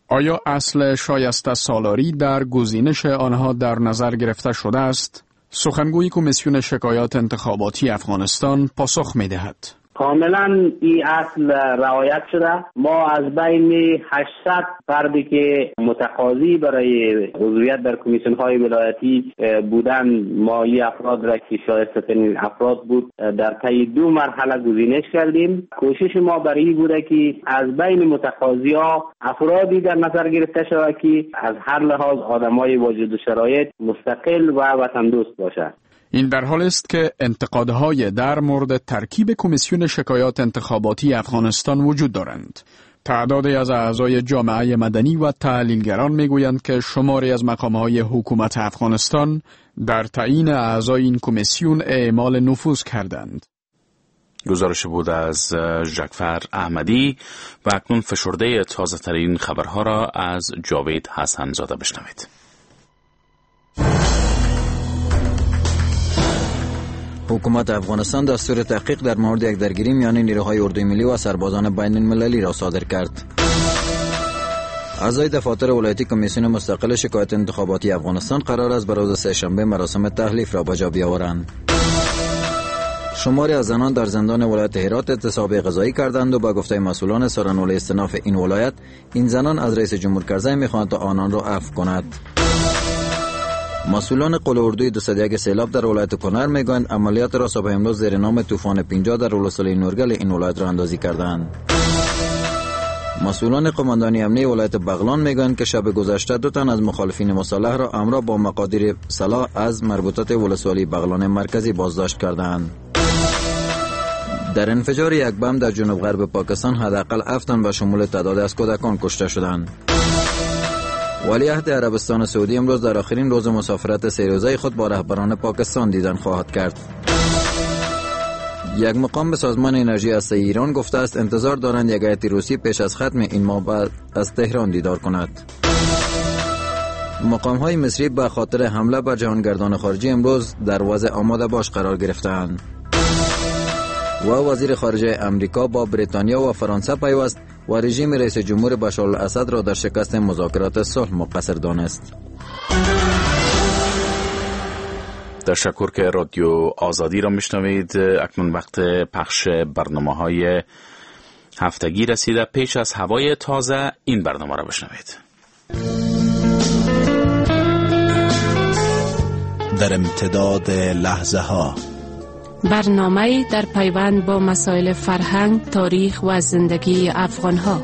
آیا اصل شایسته سالاری در گزینش آنها در نظر گرفته شده است؟ سخنگوی کمیسیون شکایات انتخاباتی افغانستان پاسخ می دهد. کاملا این اصل رعایت شده. ما از بین 800 فردی که متقاضی برای عضویت در کمیسیون های ولایتی بودن، ما این افراد را که شایسته ترین افراد بود در طی 2 مرحله گزینش کردیم. کوشش ما برای این بوده که از بین متقاضی ها افرادی در نظر گرفته شود که از هر لحاظ آدمای واجد شرایط، مستقل و وطن دوست باشد. این در حال است که انتقادهای در مورد ترکیب کمیسیون شکایات انتخاباتی افغانستان وجود دارند. تعدادی از اعضای جامعه مدنی و تحلیلگران میگویند که شماری از مقامهای حکومت افغانستان در تعیین اعضای این کمیسیون اعمال نفوذ کردند. گزارش بود از ژکفر احمدی و اکنون فشرده تازه ترین خبرها را از جاوید حسن زاده بشنوید. حکومت افغانستان دستور تحقیق در مورد یک درگیری میان نیروهای اردوی ملی و سربازان بین المللی را صادر کرد. اعضای دفاتر ولایتی کمیسیون مستقل شکایت انتخاباتی افغانستان قرار است به روز سه‌شنبه مراسم تحلیف را به جا بیاورند. شماری از زنان در زندان ولایت هرات اعتصاب غذایی کردند و با گفته مسئولان سارنول استناف این ولایت، این زنان از رئیس جمهور کرزی می‌خواهند تا آنان را عفو کند. مسئولان قل اردوی 201 سیلاب در ولایت کنر میگویند عملیات را صبح امروز زیر نام طوفان 50 در ولسوالی نورگل این ولایت را اندازی کردند. مسئولان قماندانی امنی ولایت بغلان میگویند که شب گذشته 2 تن از مخالفین مصالح را همراه با مقادیر سلاح از مربوطات ولسوالی بغلان مرکزی بازداشت کردند. در انفجار یک بم در جنوب غرب پاکستان حداقل 7 تن به شمول تعداد از کودکان کشته شدند. ولیعهد عربستان سعودی امروز در آخرین روز مسافرت 3 روزه خود با رهبران پاکستان دیدن خواهد کرد. یک مقام به سازمان انرژی هسته‌ای ایران گفته است انتظار دارند یک هیئت روسی پیش از ختم این ماه بعد از تهران دیدار کند. مقام‌های مصری به خاطر حمله بر جهانگردان خارجی امروز در وضع آماده باش قرار گرفتند. و وزیر خارجه امریکا با بریتانیا و فرانسه پیوست و رژیم رئیس جمهور بشار الاسد را در شکست مذاکرات صلح مقصر دانست. تشکر که رادیو آزادی را میشنوید. اکنون وقت پخش برنامه‌های هفتگی رسیده. پیش از هوای تازه این برنامه را بشنوید. در امتداد لحظه ها، برنامه‌ای در پیوند با مسائل فرهنگ، تاریخ و زندگی افغان‌ها.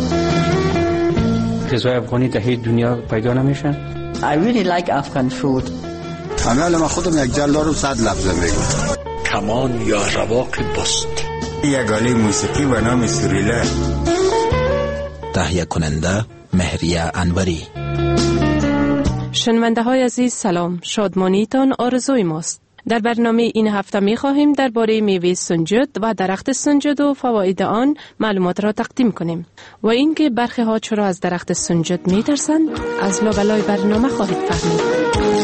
غذای افغانی در هیچ دنیا پیدا نمیشن. I really like Afghan food. من خودم یک جلد رو 100 لفظ میگم. کمان یا رواق بست. یک آله موسیقی به نام سوریله. تهیه کننده مهریه انوری. شنونده های عزیز سلام، شادمانیتان آرزوی ماست. در برنامه این هفته می خواهیم درباره میوه سنجد و درخت سنجد و فواید آن معلومات را تقدیم کنیم و اینکه برخی ها چرا از درخت سنجد می ترسند از لابلای برنامه خواهید فهمید.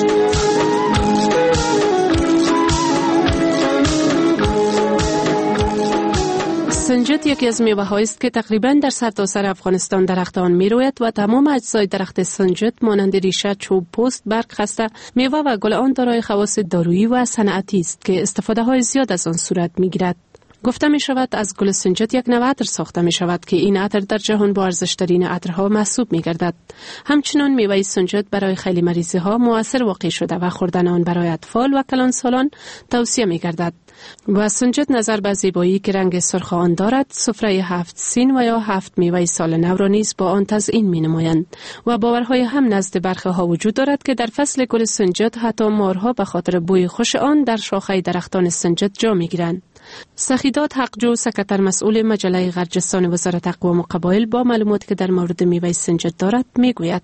سنجد یکی از میوه‌هایی است که تقریباً در سرتاسر افغانستان درخت آن می‌روید و تمام اجزای درخت سنجد مانند ریشه، چوب، پوست، برگ، خسته، میوه و گل آن دارای خواص دارویی و صنعتی است که استفاده‌های زیاد از آن صورت می‌گیرد. گفته می‌شود از گل سنجد یک نوع عطر ساخته می‌شود که این عطر در جهان با ارزش‌ترین عطرها محسوب می‌گردد. همچنین میوه سنجد برای خیلی مریضی‌ها مؤثر واقع شده و خوردن آن برای اطفال و کلانسالان توصیه می‌گردد. و سنجد نظر به زیبایی که رنگ سرخ آن دارد، سفره 7 سین و یا 7 میوه سال نو را نیز با آن تزیین می‌نمایند و باورهای هم نزد برخی ها وجود دارد که در فصل گل سنجد حتی مارها به خاطر بوی خوش آن در شاخه درختان سنجد جا می‌گیرند. سخیدات حقجو، سکرتر مسئول مجله غرجستان وزارت اقوام و قبایل با معلوماتی که در مورد میوه سنجد دارد میگوید: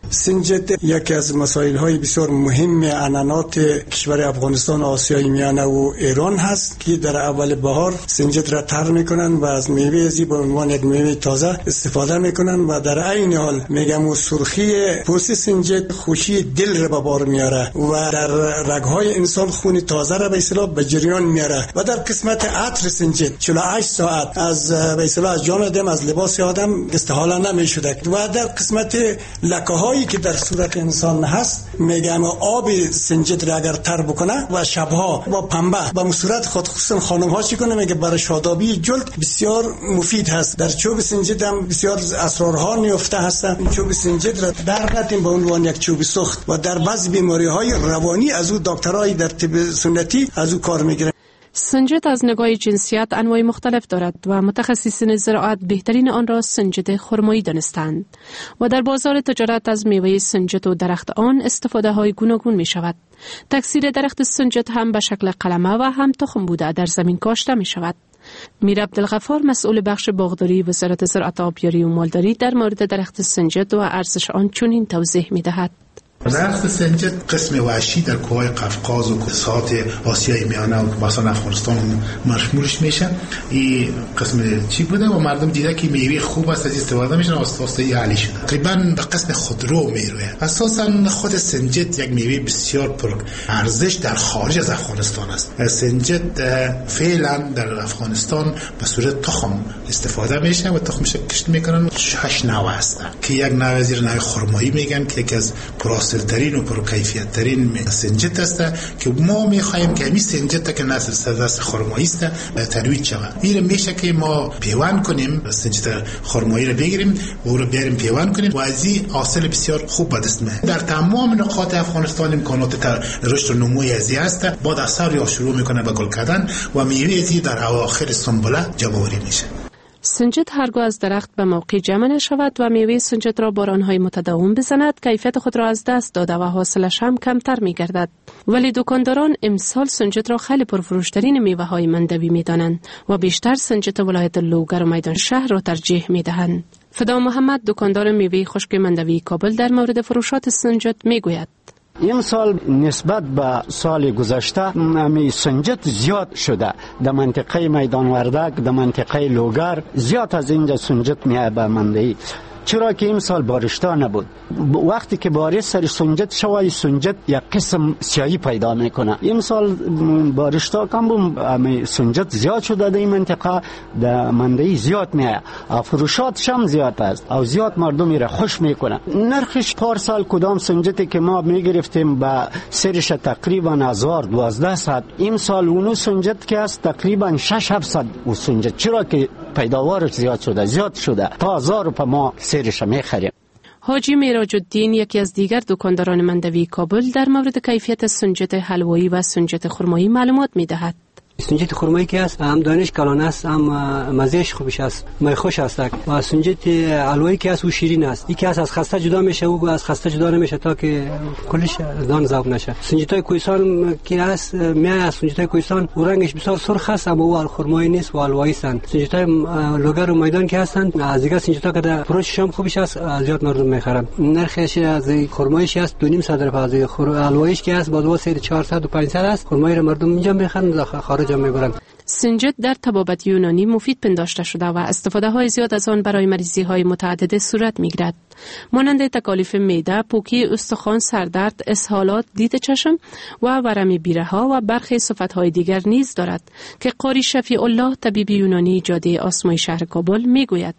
سنجت یکی از مسائل های بسیار مهم عنعنات کشور افغانستان، آسیای میانه و ایران هست که در اول بهار سنجت را تر میکنن و از میوه ازی به عنوان یک میوه تازه استفاده میکنن و در عین حال میگم و سرخی پوست سنجت خوشی دل را به بار میاره و در رگهای انسان خون تازه را به اصطلاح به جریان میاره و در قسمت عطر سنجت 48 ساعت از به اصطلاح از جان آدم، از لباس آدم استحاله نمیشده و در قسمت لکه هایی که در صورت انسان هست میگم آب سنجت را اگر تر بکنه و شبها با پنبه به صورت خود خصوصا خانم ها چی کنه میگه برای شادابی جلد بسیار مفید هست. در چوب سنجت هم بسیار اسرارها نیفته هستند. چوب سنجت را در نتیم به عنوان یک چوب سخت و در بعضی بیماری های روانی از او دکترای در طب سنتی از او کار میگیرن. سنجت از نگاه جنسیت انواع مختلف دارد و متخصصین زراعت بهترین آن را سنجت خرمایی دانستند و در بازار تجارت از میوه سنجت و درخت آن استفاده های گوناگون می شود. تکثیر درخت سنجت هم به شکل قلمه و هم تخم بوده در زمین کاشته می شود. میر عبدالغفار مسئول بخش باغداری وزارت زراعت آبیاری و مالداری در مورد درخت سنجت و ارزش آن چنین توضیح می دهد. درخت سنجت قسم وحشی در کوههای قفقاز و ساحات آسیای میانه و مثلا افغانستان مشمولش میشه. این قسم چی بوده و مردم دیده که میوه خوب است از استفاده میشن و آستاسته عالی شده. تقریبا به قسم خودرو میروه. اساسا خود سنجت یک میوه بسیار پر ارزش در خارج از افغانستان است. سنجت فعلا در افغانستان به صورت تخم استفاده میشه و تخمش کشت میکنن. 8 نوع هست که یک نوع زیر نوع خرمایی میگن که یکی از ترین و پرکیفیت ترین سنجت است که ما میخوایم که همین سنجت که نسل سدس خرمایی است ترویج شود. این میشه که ما پیوند کنیم، سنجت خرمایی رو بگیریم و او رو بیاریم پیوند کنیم و از این حاصل بسیار خوب به دست میاد. در تمام نقاط افغانستان امکانات رشد و نموی ازی است. بعد از سال یا شروع میکنه به گل کردن و میوه ازی در اواخر سنبله جمع‌آوری میشه. سنجت هرگاه از درخت به موقع جمع نشود و میوه سنجت را بارانهای متداوم بزند، کیفیت خود را از دست داده و حاصلش هم کمتر می گردد. ولی دکانداران امسال سنجت را خیلی پرفروشترین میوه های مندوی می دانند و بیشتر سنجت ولایت لوگر و میدان شهر را ترجیح می دهند. فدا محمد دکاندار میوه خشک مندوی کابل در مورد فروشات سنجت می گوید. این سال نسبت به سال گذشته سنجت زیاد شده. در منطقه میدان وردک، در منطقه لوگر زیاد از اینجا سنجت میاد به مندوی. چرا که این سال بارشتا نبود. وقتی که بارش سر سنجت شوی سنجت یک قسم سیاهی پیدا میکنه. این سال بارشتا کم بود، سنجت زیاد شده در این منطقه، در مندوی زیاد میاد. فروشاتش هم زیاد است او زیاد مردمی را خوش میکنه. نرخش پارسال کدام سنجتی که ما میگرفتیم با سرش تقریبا 1012 این سال اونو سنجت که است تقریبا 600 و سنجت. چرا که پیداوارش زیاد شده تا 1000 روپیه ما سرش میخریم. حاجی میراج الدین یکی از دیگر دکانداران مندوی کابل در مورد کیفیت سنجت حلوایی و سنجت خرمایی معلومات میدهد. سنجت خرمایی که است هم دانش کلان است، هم مزهش خوبش است، می خوش است. و سنجت حلوایی که است او شیرین است. یکی از خسته جدا میشه او از خسته جدا نمیشه تا که کلش دان ذوق نشه. سنجتای کوهستان که است میای از سنجتای کوهستان او رنگش بسیار سرخ است اما او خرمایی نیست و حلوایی است. سنجتای لوگر و میدان که هستند از دیگه سنجتا که در فروشش هم خوبش است، زیاد مردم میخرن. نرخش از خرماییش است 2.5 صدر از حلواییش که است با 2400 و 500 است. خرمایی را مردم اینجا میخرن خارج میبرند. سنجت در طبابت یونانی مفید پنداشته شده و استفاده های زیاد از آن برای مریضی های متعدد صورت میگیرد، مانند تکالیف معده، پوکی استخوان، سردرد، اسهالات، دید چشم و ورم بیره ها و برخی صفت های دیگر نیز دارد که قاری شفیع الله طبیب یونانی جاده آسمای شهر کابل میگوید.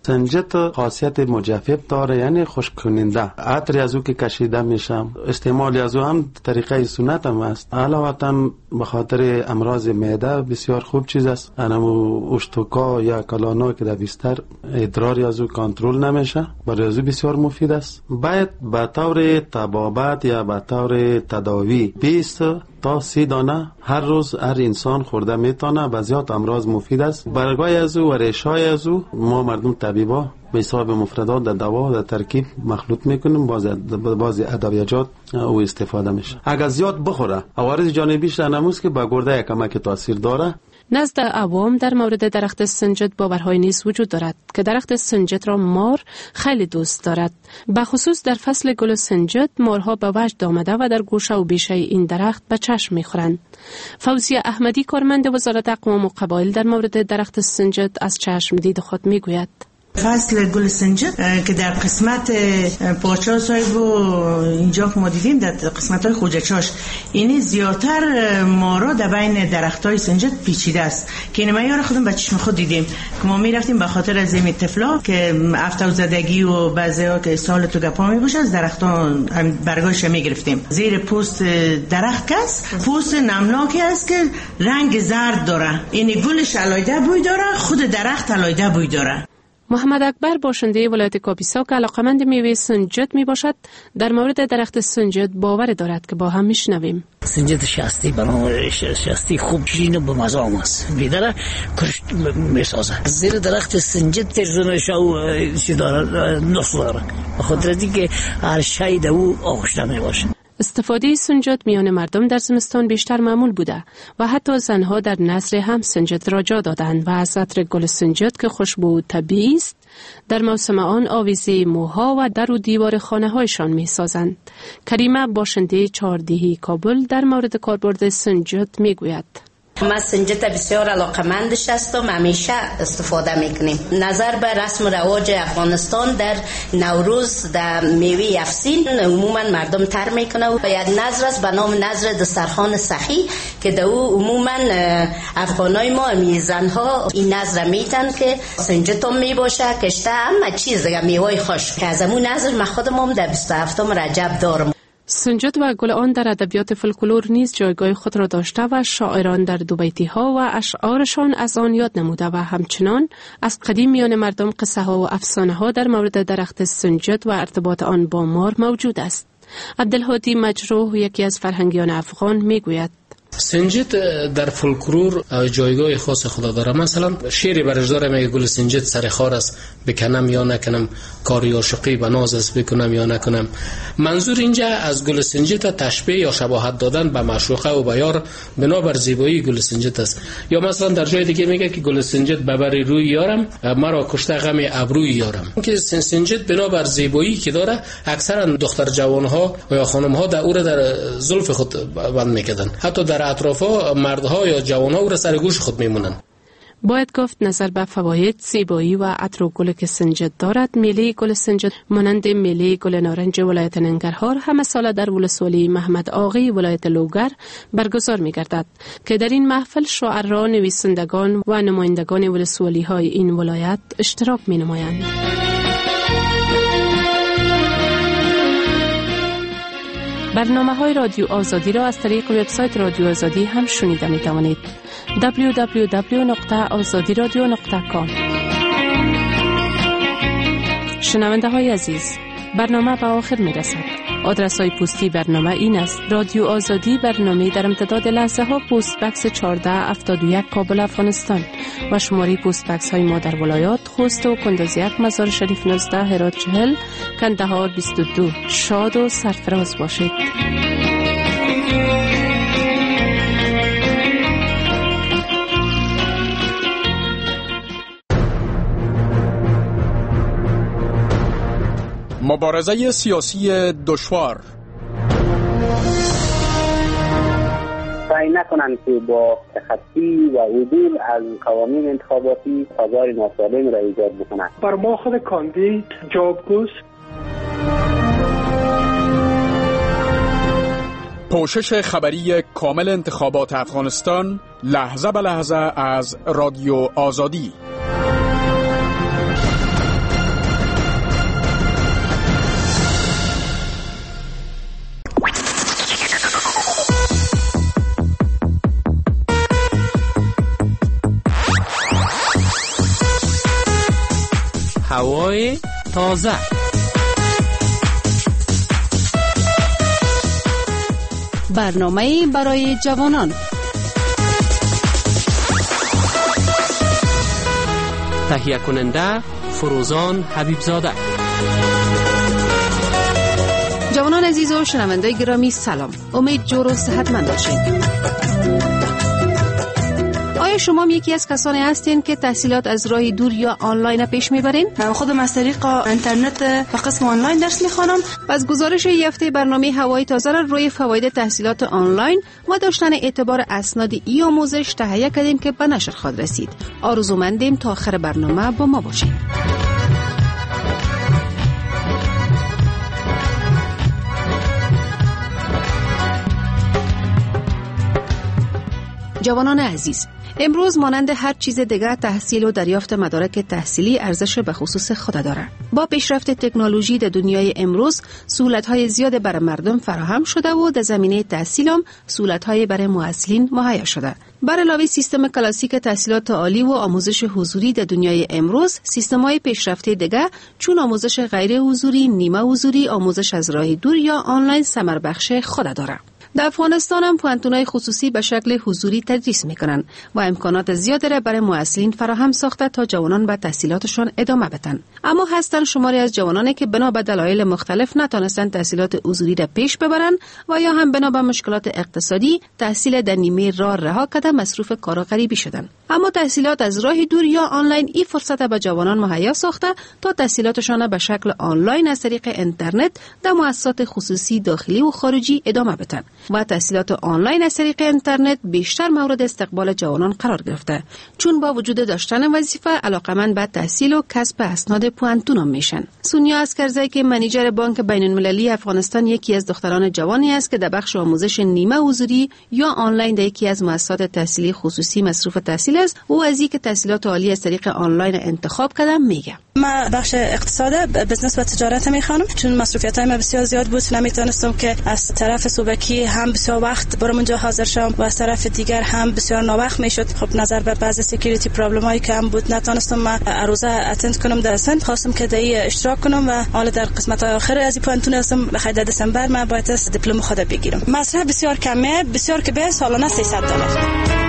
سنجت خاصیت مجفف داره، یعنی خشک کننده. عطر از او که کشیده میشم، استعمال از او هم طریقه سنت هم است. علاوه به خاطر امراض معده بسیار خوب چیز است. انمو اشتوکا یا کلانا که در بیشتر ادراری از او کنترل نمیشه، برای از او بسیار مفید است. باید به طور طبابت یا به طور تداوی 20 تا 30 دانه هر روز هر انسان خورده میتونه. بسیار امراض مفید است. برگای از او و ریشای از او ما مردم طبیبا به حساب مفردات در دوا در ترکیب مخلوط میکنیم، بعضی ادویه‌جات او استفاده میشه. اگر زیاد بخوره عوارض جانبیش نموز که به گرده کمک تاثیر داره. نزد عوام در مورد درخت سنجد باورهای نیز وجود دارد که درخت سنجد را مار خیلی دوست دارد. به خصوص در فصل گل سنجد مارها به وجد آمده و در گوشه و بیشه این درخت به چشم می‌خورند. فوزیه احمدی کارمند وزارت اقوام و قبایل در مورد درخت سنجد از چشم دید خود می‌گوید. فصل گل سنجد که در قسمت پاچا صاحب و اینجا که ما دیدیم در قسمت های خوجه چاش اینی زیادتر مارا در بین درخت های سنجد پیچیده است که این یار خودم به چشم خود دیدیم که ما می رفتیم به خاطر از این طفلا که افتو زدگی و بعضی ها که سال تو گپا می باشه از درخت ها برگاش می گرفتیم. زیر پوست درخت کس پوست نمناکی است که رنگ زرد داره، این گلش علایده بوی داره، خود درخت علایده بوی داره. محمد اکبر باشنده ولایت کاپیسا که علاقمند میوه سنجد می باشد در مورد درخت سنجد باور دارد که با هم میشنویم. سنجد شستی برای شستی خوب شیرین و بمزام است. بیداره کرشت میسازه. زیر درخت سنجد ترزنش او چی داره نصف داره. بخاطر اینکه هر شی در او آغشته می باشه. استفاده سنجد میان مردم در زمستان بیشتر معمول بوده و حتی زنها در نثر هم سنجد را جا دادند و از عطر گل سنجد که خوشبو طبیعی است در موسم آن آویزه موها و در و دیوار خانه هایشان می سازند. کریمه باشنده چهاردهی کابل در مورد کاربرد سنجد می گوید. ما سنجد بسیار علاقمندش هستم، همیشه استفاده میکنیم. نظر به رسم و رواج افغانستان در نوروز در میوه افسین عموما مردم تر میکنه و یک نظر است به نام نظر دسترخوان سخی که در او عموما افغانای ما زنها این نظر میتن که سنجد هم میباشه کشته همه چیز دیگه میوه خوش که از همون نظر من خودم هم در 27 رجب دارم. سنجد و گل آن در ادبیات فولکلور نیز جایگاه خود را داشته و شاعران در دوبیتی‌ها و اشعارشان از آن یاد نموده و همچنان از قدیم میان مردم قصه ها و افسانه ها در مورد درخت سنجد و ارتباط آن با مار موجود است. عبدالهادی مجروح یکی از فرهنگیان افغان میگوید سنجد در فولکلور جایگاه خاص خدا داره. مثلا شعری برش داره میگه گل سنجد سر خار است بکنم یا نکنم، کاری عاشقی به ناز است بکنم یا نکنم. منظور اینجا از گل سنجد تشبیه یا شباهت دادن به معشوقه و به یار بنابر زیبایی گل سنجد است. یا مثلا در جای دیگه میگه که گل سنجد ببری روی یارم مرا کشته غم ابروی یارم. که سنجد بنابر زیبایی که داره اکثرا دختر جوانها و یا خانمها در او در زلف خود بند میکردن، حتی در اطرافا مردها یا جوانها او را سر گوش خود میمونن. باید گفت نظر به فواید زیبایی و عطر و گل که سنجد دارد، میله گل سنجد مانند میله گل نارنج ولایت ننگرهار همه سال در ولسوالی محمد آقی ولایت لوگر برگزار می‌گردد که در این محفل شاعران، نویسندگان و نمایندگان ولسوالی های این ولایت اشتراک می‌نمایند. برنامه‌های رادیو آزادی را از طریق وبسایت رادیو آزادی هم شنیده می‌توانید. www.azadiradio.com. شنونده‌های عزیز، برنامه به آخر می‌رسد. آدرس‌های پستی برنامه این است: رادیو آزادی، برنامه در امتداد لحظه ها، پست بکس 1471 کابل افغانستان و شماره پست بکس های ما در ولایات خوست و کندز 1 مزار شریف 19 هرات 40 کندهار 22. شاد و سرفراز باشید. مبارزه سیاسی دشوار. سعی نکنند که با تخطی و عدول از قوانین انتخاباتی فضای ناسالم را ایجاد بکنند. بر ما خود کاندید جوابگوست. پوشش خبری کامل انتخابات افغانستان لحظه به لحظه از رادیو آزادی. هوای تازه، برنامه برای جوانان، تهیه کننده فروزان حبیبزاده. جوانان عزیز و شنونده گرامی سلام، امید جور و صحتمند باشید. آیا شما یکی از کسانی هستین که تحصیلات از راه دور یا آنلاین پیش میبرین؟ خودم از طریق اینترنت و قسم آنلاین درس میخوانم. از گزارش یافته برنامه هوای تازه را روی فواید تحصیلات آنلاین و داشتن اعتبار اسناد ای آموزش تهیه کردیم که به نشر خواهد رسید. آرزومندیم تا آخر برنامه با ما باشید. جوانان عزیز، امروز مانند هر چیز دیگر تحصیل و دریافت مدارک تحصیلی ارزش به خصوص خود دارد. با پیشرفت تکنولوژی در دنیای امروز سهولت‌های زیاد برای مردم فراهم شده و در زمینه تحصیل هم سهولت‌های برای مؤهلین مهیا شده. بر علاوه سیستم کلاسیک تحصیلات عالی و آموزش حضوری در دنیای امروز، سیستم‌های پیشرفته دیگر چون آموزش غیر حضوری، نیمه حضوری، آموزش از راه دور یا آنلاین ثمر بخش خود دارد. در افغانستان هم پوانتون‌های خصوصی به شکل حضوری تدریس می‌کنند و امکانات زیادی را برای مؤهلین فراهم ساخته تا جوانان به تحصیلاتشان ادامه بدن. اما هستند شماری از جوانانی که بنا به دلایل مختلف نتوانستند تحصیلات حضوری را پیش ببرند و یا هم بنا به مشکلات اقتصادی تحصیل در نیمه راه رها کرده مصروف کار و غریبی شدند. اما تحصیلات از راه دور یا آنلاین این فرصت به جوانان مهیا ساخته تا تحصیلاتشان به شکل آنلاین از طریق اینترنت در مؤسسات خصوصی داخلی و خارجی ادامه بدن. و تحصیلات آنلاین از طریق اینترنت بیشتر مورد استقبال جوانان قرار گرفته، چون با وجود داشتن وظیفه علاقمند به تحصیل و کسب اسناد پوانتون میشن. سونیا اسکرزی که منیجر بانک بین‌المللی افغانستان یکی از دختران جوانی است که در بخش آموزش نیمه حضوری یا آنلاین در یکی از مؤسسات تحصیلی خصوصی مصروف تحصیل است، او از اینکه تحصیلات عالی از طریق آنلاین انتخاب کردم میگه. ما بخش اقتصاد بزنس و تجارت میخوانم، چون مصروفیت‌های ما بسیار زیاد بود، نمیتونستم که از طرف صوبکی هم بسیار وقت برام اونجا حاضر شم و از طرف دیگر هم بسیار ناوقت میشد. خب نظر به بعضی سکیوریتی پرابلم هایی که هم بود نتونستم ما عروضه اتند کنم در سند. خواستم که در اشتراک کنم و حالا در قسمت های آخر از این پوانتون هستم. بخاطر در دسامبر ما باید دیپلم خود بگیرم. مصرف بسیار کمه، بسیار که به سالانه $300.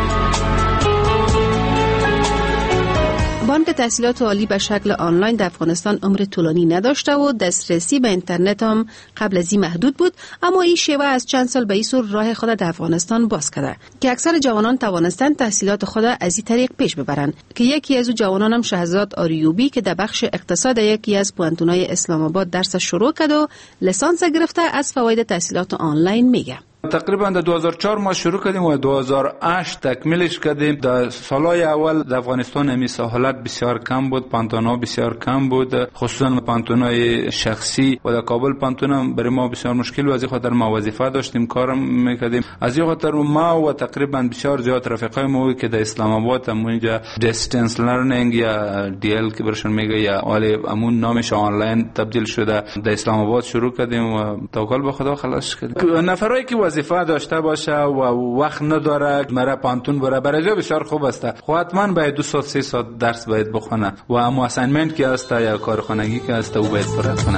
بانک تحصیلات عالی به شکل آنلاین در افغانستان عمر طولانی نداشته و دسترسی به اینترنت هم قبل از این محدود بود، اما این شیوه از چند سال به این سو راه خود در افغانستان باز کرده که اکثر جوانان توانستند تحصیلات خود از این طریق پیش ببرند، که یکی از او جوانان هم شهزاد آریوبی که در بخش اقتصاد یکی از پوانتون‌های اسلام آباد درس شروع کرد و لیسانس گرفته از فواید تحصیلات آنلاین میگه. تقریبا در 2004 ما شروع کردیم و 2008 تکمیلش کردیم. در سالهای اول در افغانستان همی سهولت بسیار کم بود، پانتون‌ها بسیار کم بود، خصوصا پانتون‌های شخصی و در کابل پانتون برای ما بسیار مشکل و از این خاطر ما وظیفه داشتیم کارم میکردیم. از این خاطر ما و تقریبا بسیار زیاد رفیقای ما که در اسلام آباد همونجا دیستنس لرنینگ یا دی ال که برشون میگه یا حالا همون نامش آنلاین تبدیل شده در اسلام آباد شروع کردیم و توکل به خدا خلاص کردیم. نفرایی که وظیفه داشته باشه و وقت نداره مرا پانتون بره برای بسیار خوب است. خب حتما باید 2 ساعت 3 ساعت درس باید بخونه و اما اساینمنت که است یا کارخانگی که است او باید پر کنه.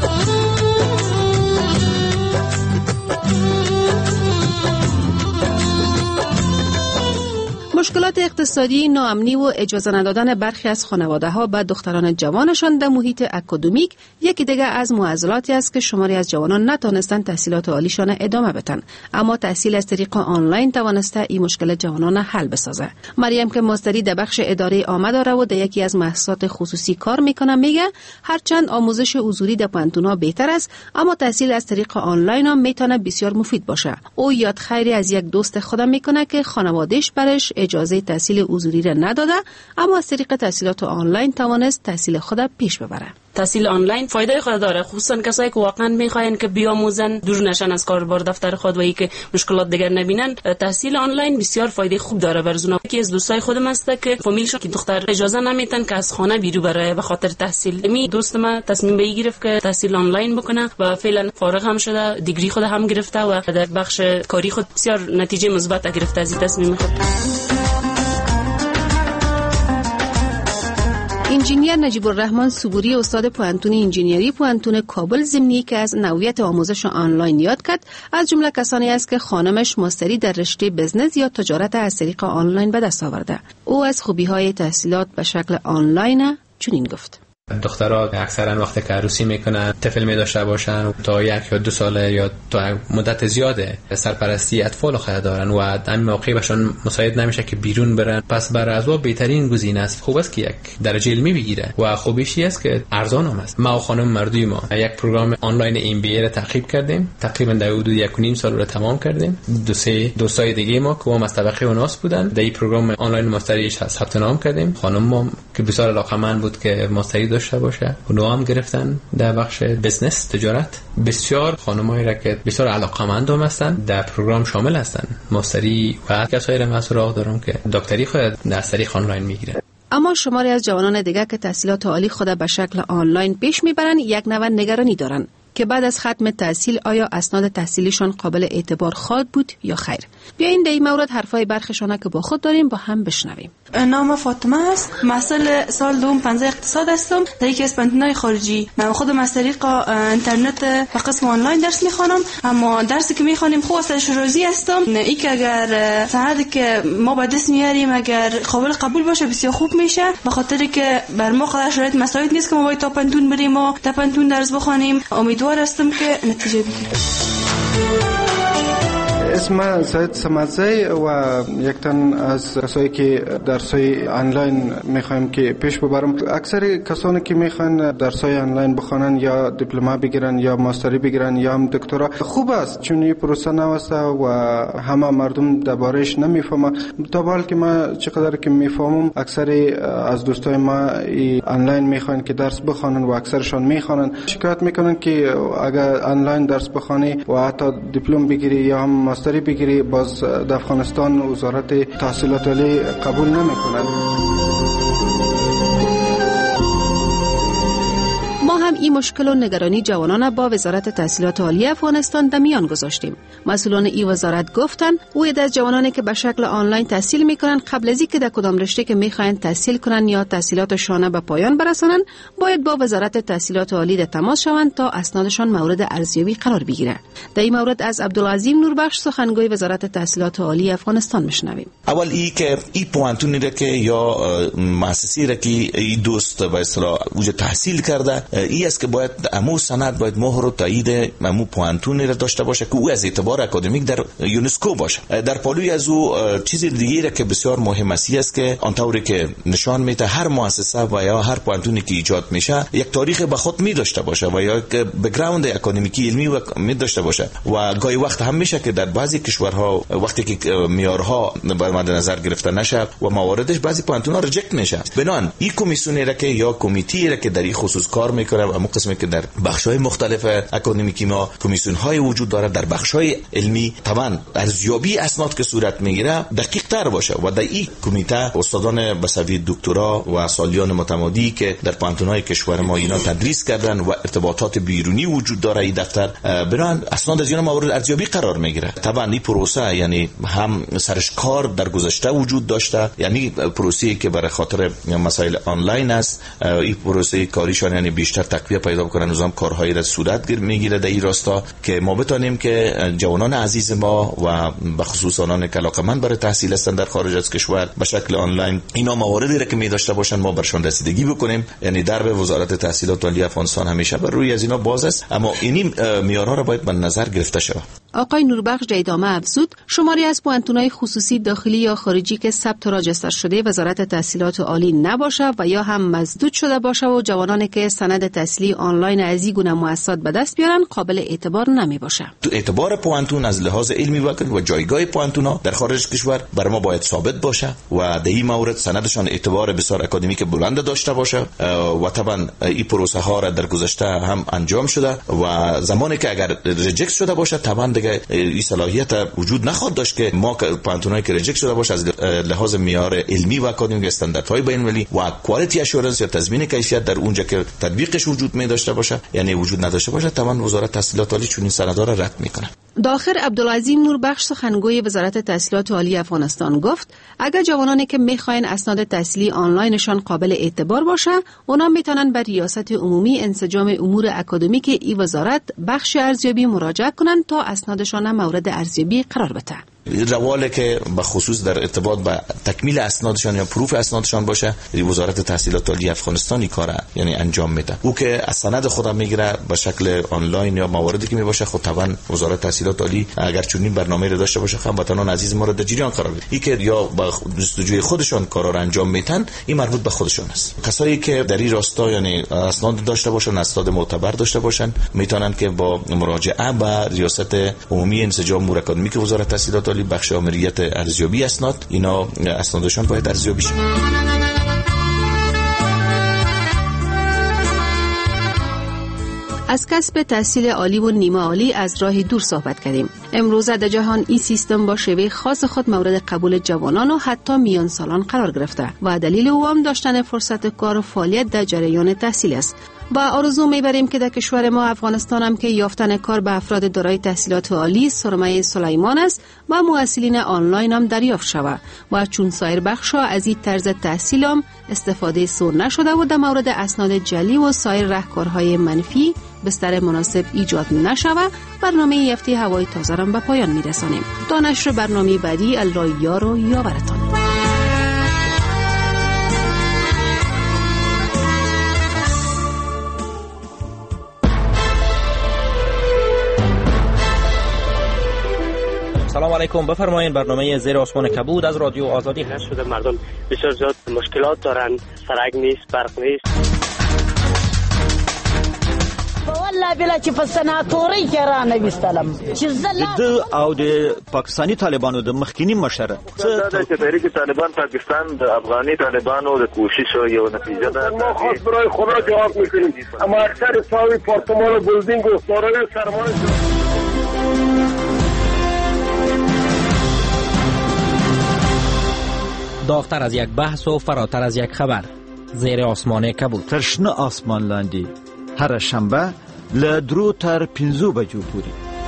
مشکلات اقتصادی، ناامنی و اجازه ندادن برخی از خانواده‌ها به دختران جوانشان در محیط اکادمیک یکی دیگر از معضلاتی است که شماری از جوانان نتوانستند تحصیلات عالیشان ادامه بدن، اما تحصیل از طریق آنلاین توانسته این مشکل جوانان حل بسازه. مریم که مستری در بخش اداره عامه داره و در یکی از مؤسسات خصوصی کار میکنه میگه هرچند آموزش حضوری در پانتون‌ها بهتر است، اما تحصیل از طریق آنلاین هم میتونه بسیار مفید باشه. او یاد خیری از یک دوست خودم میکنه که خانواده‌اش برش اجازه تحصیل حضوری را نداده، اما از طریق تحصیلات آنلاین توانست تحصیل خود پیش ببره. تحصیل آنلاین فایده خود داره، خصوصا کسایی که واقعا میخواین که بیاموزن، دور نشن از کاربار دفتر خود و ای که مشکلات دیگر نبینن. تحصیل آنلاین بسیار فایده خوب داره برزونا. یکی از دوستای خودم است که فامیلشون که دختر اجازه نمیتن که از خانه بیرون بره به خاطر تحصیل. می دوست ما تصمیم به گرفت که تحصیل آنلاین بکنه و فعلا فارغ هم شده، دیگری خود هم گرفته و در بخش کاری خود بسیار نتیجه مثبت گرفته از این تصمیم خود. انجینیر نجیب الرحمن صبوری استاد پوانتون انجینیری پوانتون کابل ضمنی که از نوعیت آموزش آنلاین یاد کرد، از جمله کسانی است که خانمش ماستری در رشته بزنس یا تجارت از طریق آنلاین به دست آورده. او از خوبی‌های تحصیلات به شکل آنلاین چنین گفت: دخترها اکثرا وقتی که عروسی میکنن طفل می داشته باشن تا 1 یا 2 ساله یا تا مدت زیاده سرپرستی اطفال خود دارن و در موقع بهشون مساعد نمیشه که بیرون برن. پس برای ازواج بهترین گزینه است خوب است که یک درجه علمی بگیره و خوبیشی است که ارزان هم است. ما و خانم مردوی ما یک پروگرام آنلاین MBA را تعقیب کردیم، تقریبا در حدود 1.5 سال رو تمام کردیم. دوستای دیگه ما که هم از طبقه اوناس بودن در این پروگرام آنلاین ماستریش ثبت نام کردیم. خانم ما که بسیار علاقه‌مند بود که ماستری داشته باشه اونها هم گرفتن در بخش بزنس تجارت. بسیار خانمایی را که بسیار علاقه‌مند هم هستن در پروگرام شامل هستن. ماستری و کسایی را مسئول دارم که دکتری خود در طریق آنلاین میگیره. اما شماری از جوانان دیگر که تحصیلات عالی خود به شکل آنلاین پیش میبرند یک نوع نگرانی دارند که بعد از ختم تحصیل آیا اسناد تحصیلیشان قابل اعتبار خواهد بود یا خیر. بیاین در این مورد حرفای برخشانه که با خود داریم با هم بشنویم. نام فاطمه است. محصل سال دوم 15 اقتصاد هستم در یکی از پنتونای خارجی. من خودم از طریق اینترنت و قسم آنلاین درس میخوانم، اما درسی که میخوانیم خوب ازش راضی هستم. این که اگر سند که ما به دست میاریم اگر قابل قبول باشه بسیار خوب میشه، به خاطر که بر ما قدر شرایط مساعد نیست که ما باید تا پنتون بریم و تا پنتون درس بخوانیم. امیدوار هستم که نتیجه بگیریم. اسم سعید سمزی و یک تن از کسایی که درسای آنلاین میخوایم که پیش ببرم. اکثر کسانی که میخوان درسای آنلاین بخونن یا دیپلم بگیرن یا ماستری بگیرن یا هم دکترا خوب است، چون این پروسه نوسته و همه مردم دربارش نمیفهمه. تا حال که ما چقدر که میفهمم اکثر از دوستای ما آنلاین میخوان که درس بخونن و اکثرشان میخوانن. شکایت میکنن که اگر آنلاین درس بخونی و حتی دیپلم بگیری یا هم ماستری بگیری باز در افغانستان وزارت تحصیلات عالی قبول نمیکنند. ما هم این مشکل و نگرانی جوانان با وزارت تحصیلات عالی افغانستان در میان گذاشتیم. مسئولان این وزارت گفتند اوید از جوانانی که به شکل آنلاین تحصیل میکنن قبل از اینکه در کدام رشته که میخواین تحصیل کنن یا تحصیلاتشان به پایان برسانن باید با وزارت تحصیلات عالی در تماس شوند تا اسنادشان مورد ارزیابی قرار بگیره. در این مورد از عبدالعظیم نوربخش سخنگوی وزارت تحصیلات عالی افغانستان میشنویم. اول ای که این پوانتونی را که یا مؤسسه‌ای را که این دوست به اصطلاح اوج تحصیل کرده ای است که باید امو سند باید مهر و تایید امو پوانتونی را داشته باشه که او از اعتبار اکادمیک در یونسکو باشه. در پالوی از او چیز دیگه را که بسیار مهم است که آنطوری که نشان میده هر مؤسسه و یا هر پوانتونی که ایجاد میشه یک تاریخ به خود می داشته باشه و یا یک بک‌گراند اکادمیکی علمی و می داشته باشه و گاهی وقت هم میشه که در بعضی کشورها وقتی که معیارها بر مد نظر گرفته نشه و مواردش بعضی پوانتون‌ها ریجکت میشه. بنابراین این کمیسیونی را که یا کمیته را که در این خصوص کار میکنه و قسمی که در بخش‌های مختلف اکادمیکی ما کمیسیون‌های وجود داره در بخش‌های علمی طبعا ارزیابی اسناد که صورت میگیره دقیق‌تر باشه و در این کمیته استادان بسوی دکترا و سالیان متمادی که در پانتون‌های کشور ما اینا تدریس کردن و ارتباطات بیرونی وجود داره این دفتر بران اسناد از اینا مورد ارزیابی قرار میگیره. طبعا این پروسه یعنی هم سرش کار در گذشته وجود داشته، یعنی پروسه‌ای که برای خاطر مسائل آنلاین است این پروسه کاریشان یعنی بیشتر تقویت پیدا کنن نظام کارهایی را صورت میگیره در این راستا که ما بتونیم که جوانان عزیز ما و به خصوص آنان که علاقه‌مند برای تحصیل هستند در خارج از کشور به شکل آنلاین اینا مواردی را که می داشته باشن ما برشان رسیدگی بکنیم. یعنی درب وزارت تحصیلات عالی افغانستان همیشه بر روی از اینا باز است، اما این معیارها را باید به نظر گرفته شود. آقای نوربخش ادامه افزود شماری از پوانتون‌های خصوصی داخلی یا خارجی که ثبت و راجستر شده وزارت تحصیلات عالی نباشه و یا هم مسدود شده باشه و جوانانی که سند تحصیلی آنلاین از این گونه مؤسسات به دست بیارن قابل اعتبار نمی باشه. تو اعتبار پوانتون از لحاظ علمی و جایگاه پوانتون‌ها در خارج کشور بر ما باید ثابت باشه و در این مورد سندشان اعتبار بسیار اکادمیک بلند داشته باشه و طبعا این پروسه ها را در گذشته هم انجام شده و زمانی که اگر ریجکت شده باشه طبعا دیگه این صلاحیت وجود نخواهد داشت که ما پوانتونایی که ریجکت شده باشه از لحاظ معیار علمی و اکادمیک استانداردهای بین‌المللی و کوالیتی اشورنس یا تضمین کیفیت در اونجا که تطبیقش وجود می داشته باشه یعنی وجود نداشته باشه طبعا وزارت تحصیلات عالی چنین سندها را رد میکنه. داخل عبدالعظیم نوربخش سخنگوی وزارت تحصیلات عالی افغانستان گفت اگر جوانانی که میخواین اسناد تحصیلی آنلاینشان قابل اعتبار باشه، اونا میتونن به ریاست عمومی انسجام امور اکادمیک ای وزارت بخش ارزیابی مراجعه کنن تا اسنادشان مورد ارزیابی قرار بده. رواله که به خصوص در ارتباط با تکمیل اسنادشان یا پروف اسنادشان باشه، وزارت تحصیلات عالی افغانستان این کار یعنی انجام میده. او که اسناد خودم میگیره به شکل آنلاین یا مواردی که میباشه، خود طبعا وزارت تحصیلات عالی اگر چنین برنامه رو داشته باشه، هموطنان عزیز ما را در جریان قرار بده. این که یا با جستجوی خودشان کارا را انجام میتن، این مربوط به خودشان است. کسایی که در این راستا یعنی اسناد داشته باشن، اسناد معتبر داشته باشن، میتونن که با مراجعه به ریاست عمومی انسجام امور اکادمیک وزارت تحصیلات عالی بخش آمریت ارزیابی اسناد، اینا اسنادشان باید ارزیابی شه. از کسب تحصیل عالی و نیمه عالی از راه دور صحبت کردیم. امروز در جهان این سیستم با شیوه خاص خود مورد قبول جوانان و حتی میان سالان قرار گرفته و دلیل او هم داشتن فرصت کار و فعالیت در جریان تحصیل است. با آرزو میبریم که در کشور ما افغانستان هم که یافتن کار به افراد دارای تحصیلات عالی سرمایه سلیمان است و محصلین آنلاین هم دریافت شود و چون سایر بخش‌ها از این طرز تحصیل هم استفاده سور نشده و در مورد اسناد جعلی و سایر راهکارهای منفی بستر مناسب ایجاد نشود، برنامه هفته هوای تازه را به پایان میرسانیم. تا نشر برنامه بعدی الله یار و یاورتان. سلام علیکم، بفرمایید. برنامه زیر آسمان کبود از رادیو آزادی هست. شده مردم بسیار زیاد مشکلات دارن، سرک نیست، برق نیست. والله بلا چې په سناتوري کې را نه وستلم چې د او د پاکستانی طالبانو د مخکینی مشر چې تحریک طالبان پاکستان د افغاني طالبانو د کوشش یو نتیجه ده. ما خاص برای خدا جواب میکنیم، اما اکثر ساوی پارتمان و بلدینگ و دارای سرمایه داغتر از یک بحث و فراتر از یک خبر، زیر آسمان کبود. ترشنه آسمان لاندی هر شنبه له 2 تر 5 بجو پورې.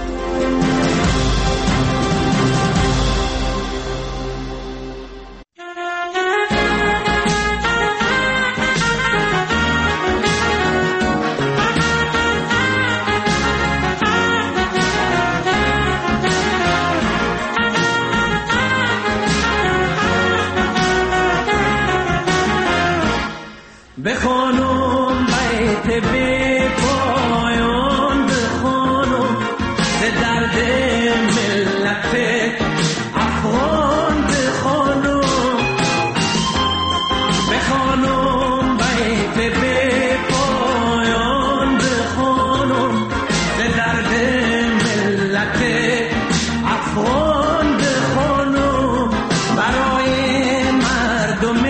بخوانم بیت بی پایان، بخوانم به درد ملت افغان، بخوانم بیت بی پایان، بخوانم به درد ملت افغان، بخوانم برای مردم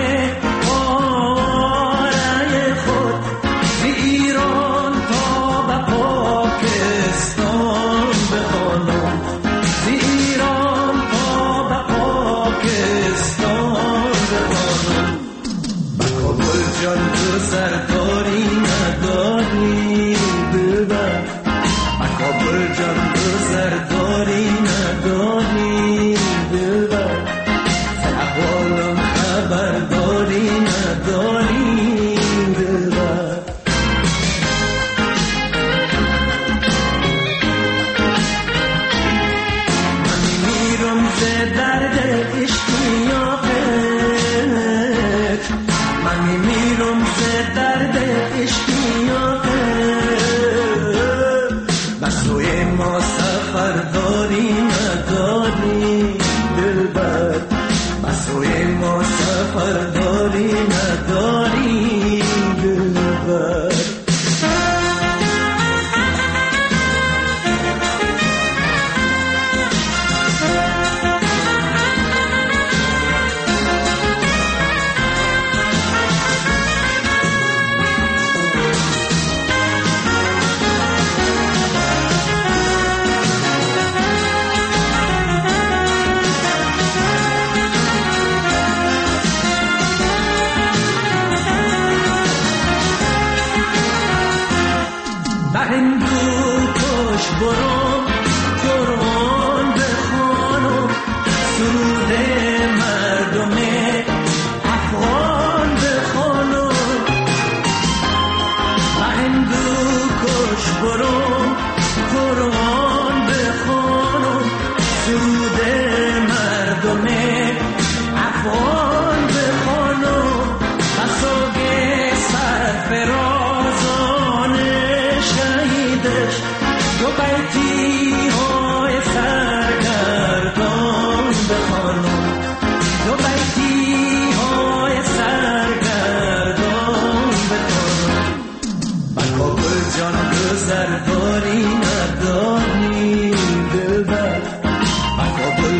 سرداری نداری ببر، مکابر جان تو سرداری نداری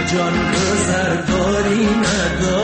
جان گذرداری نداری.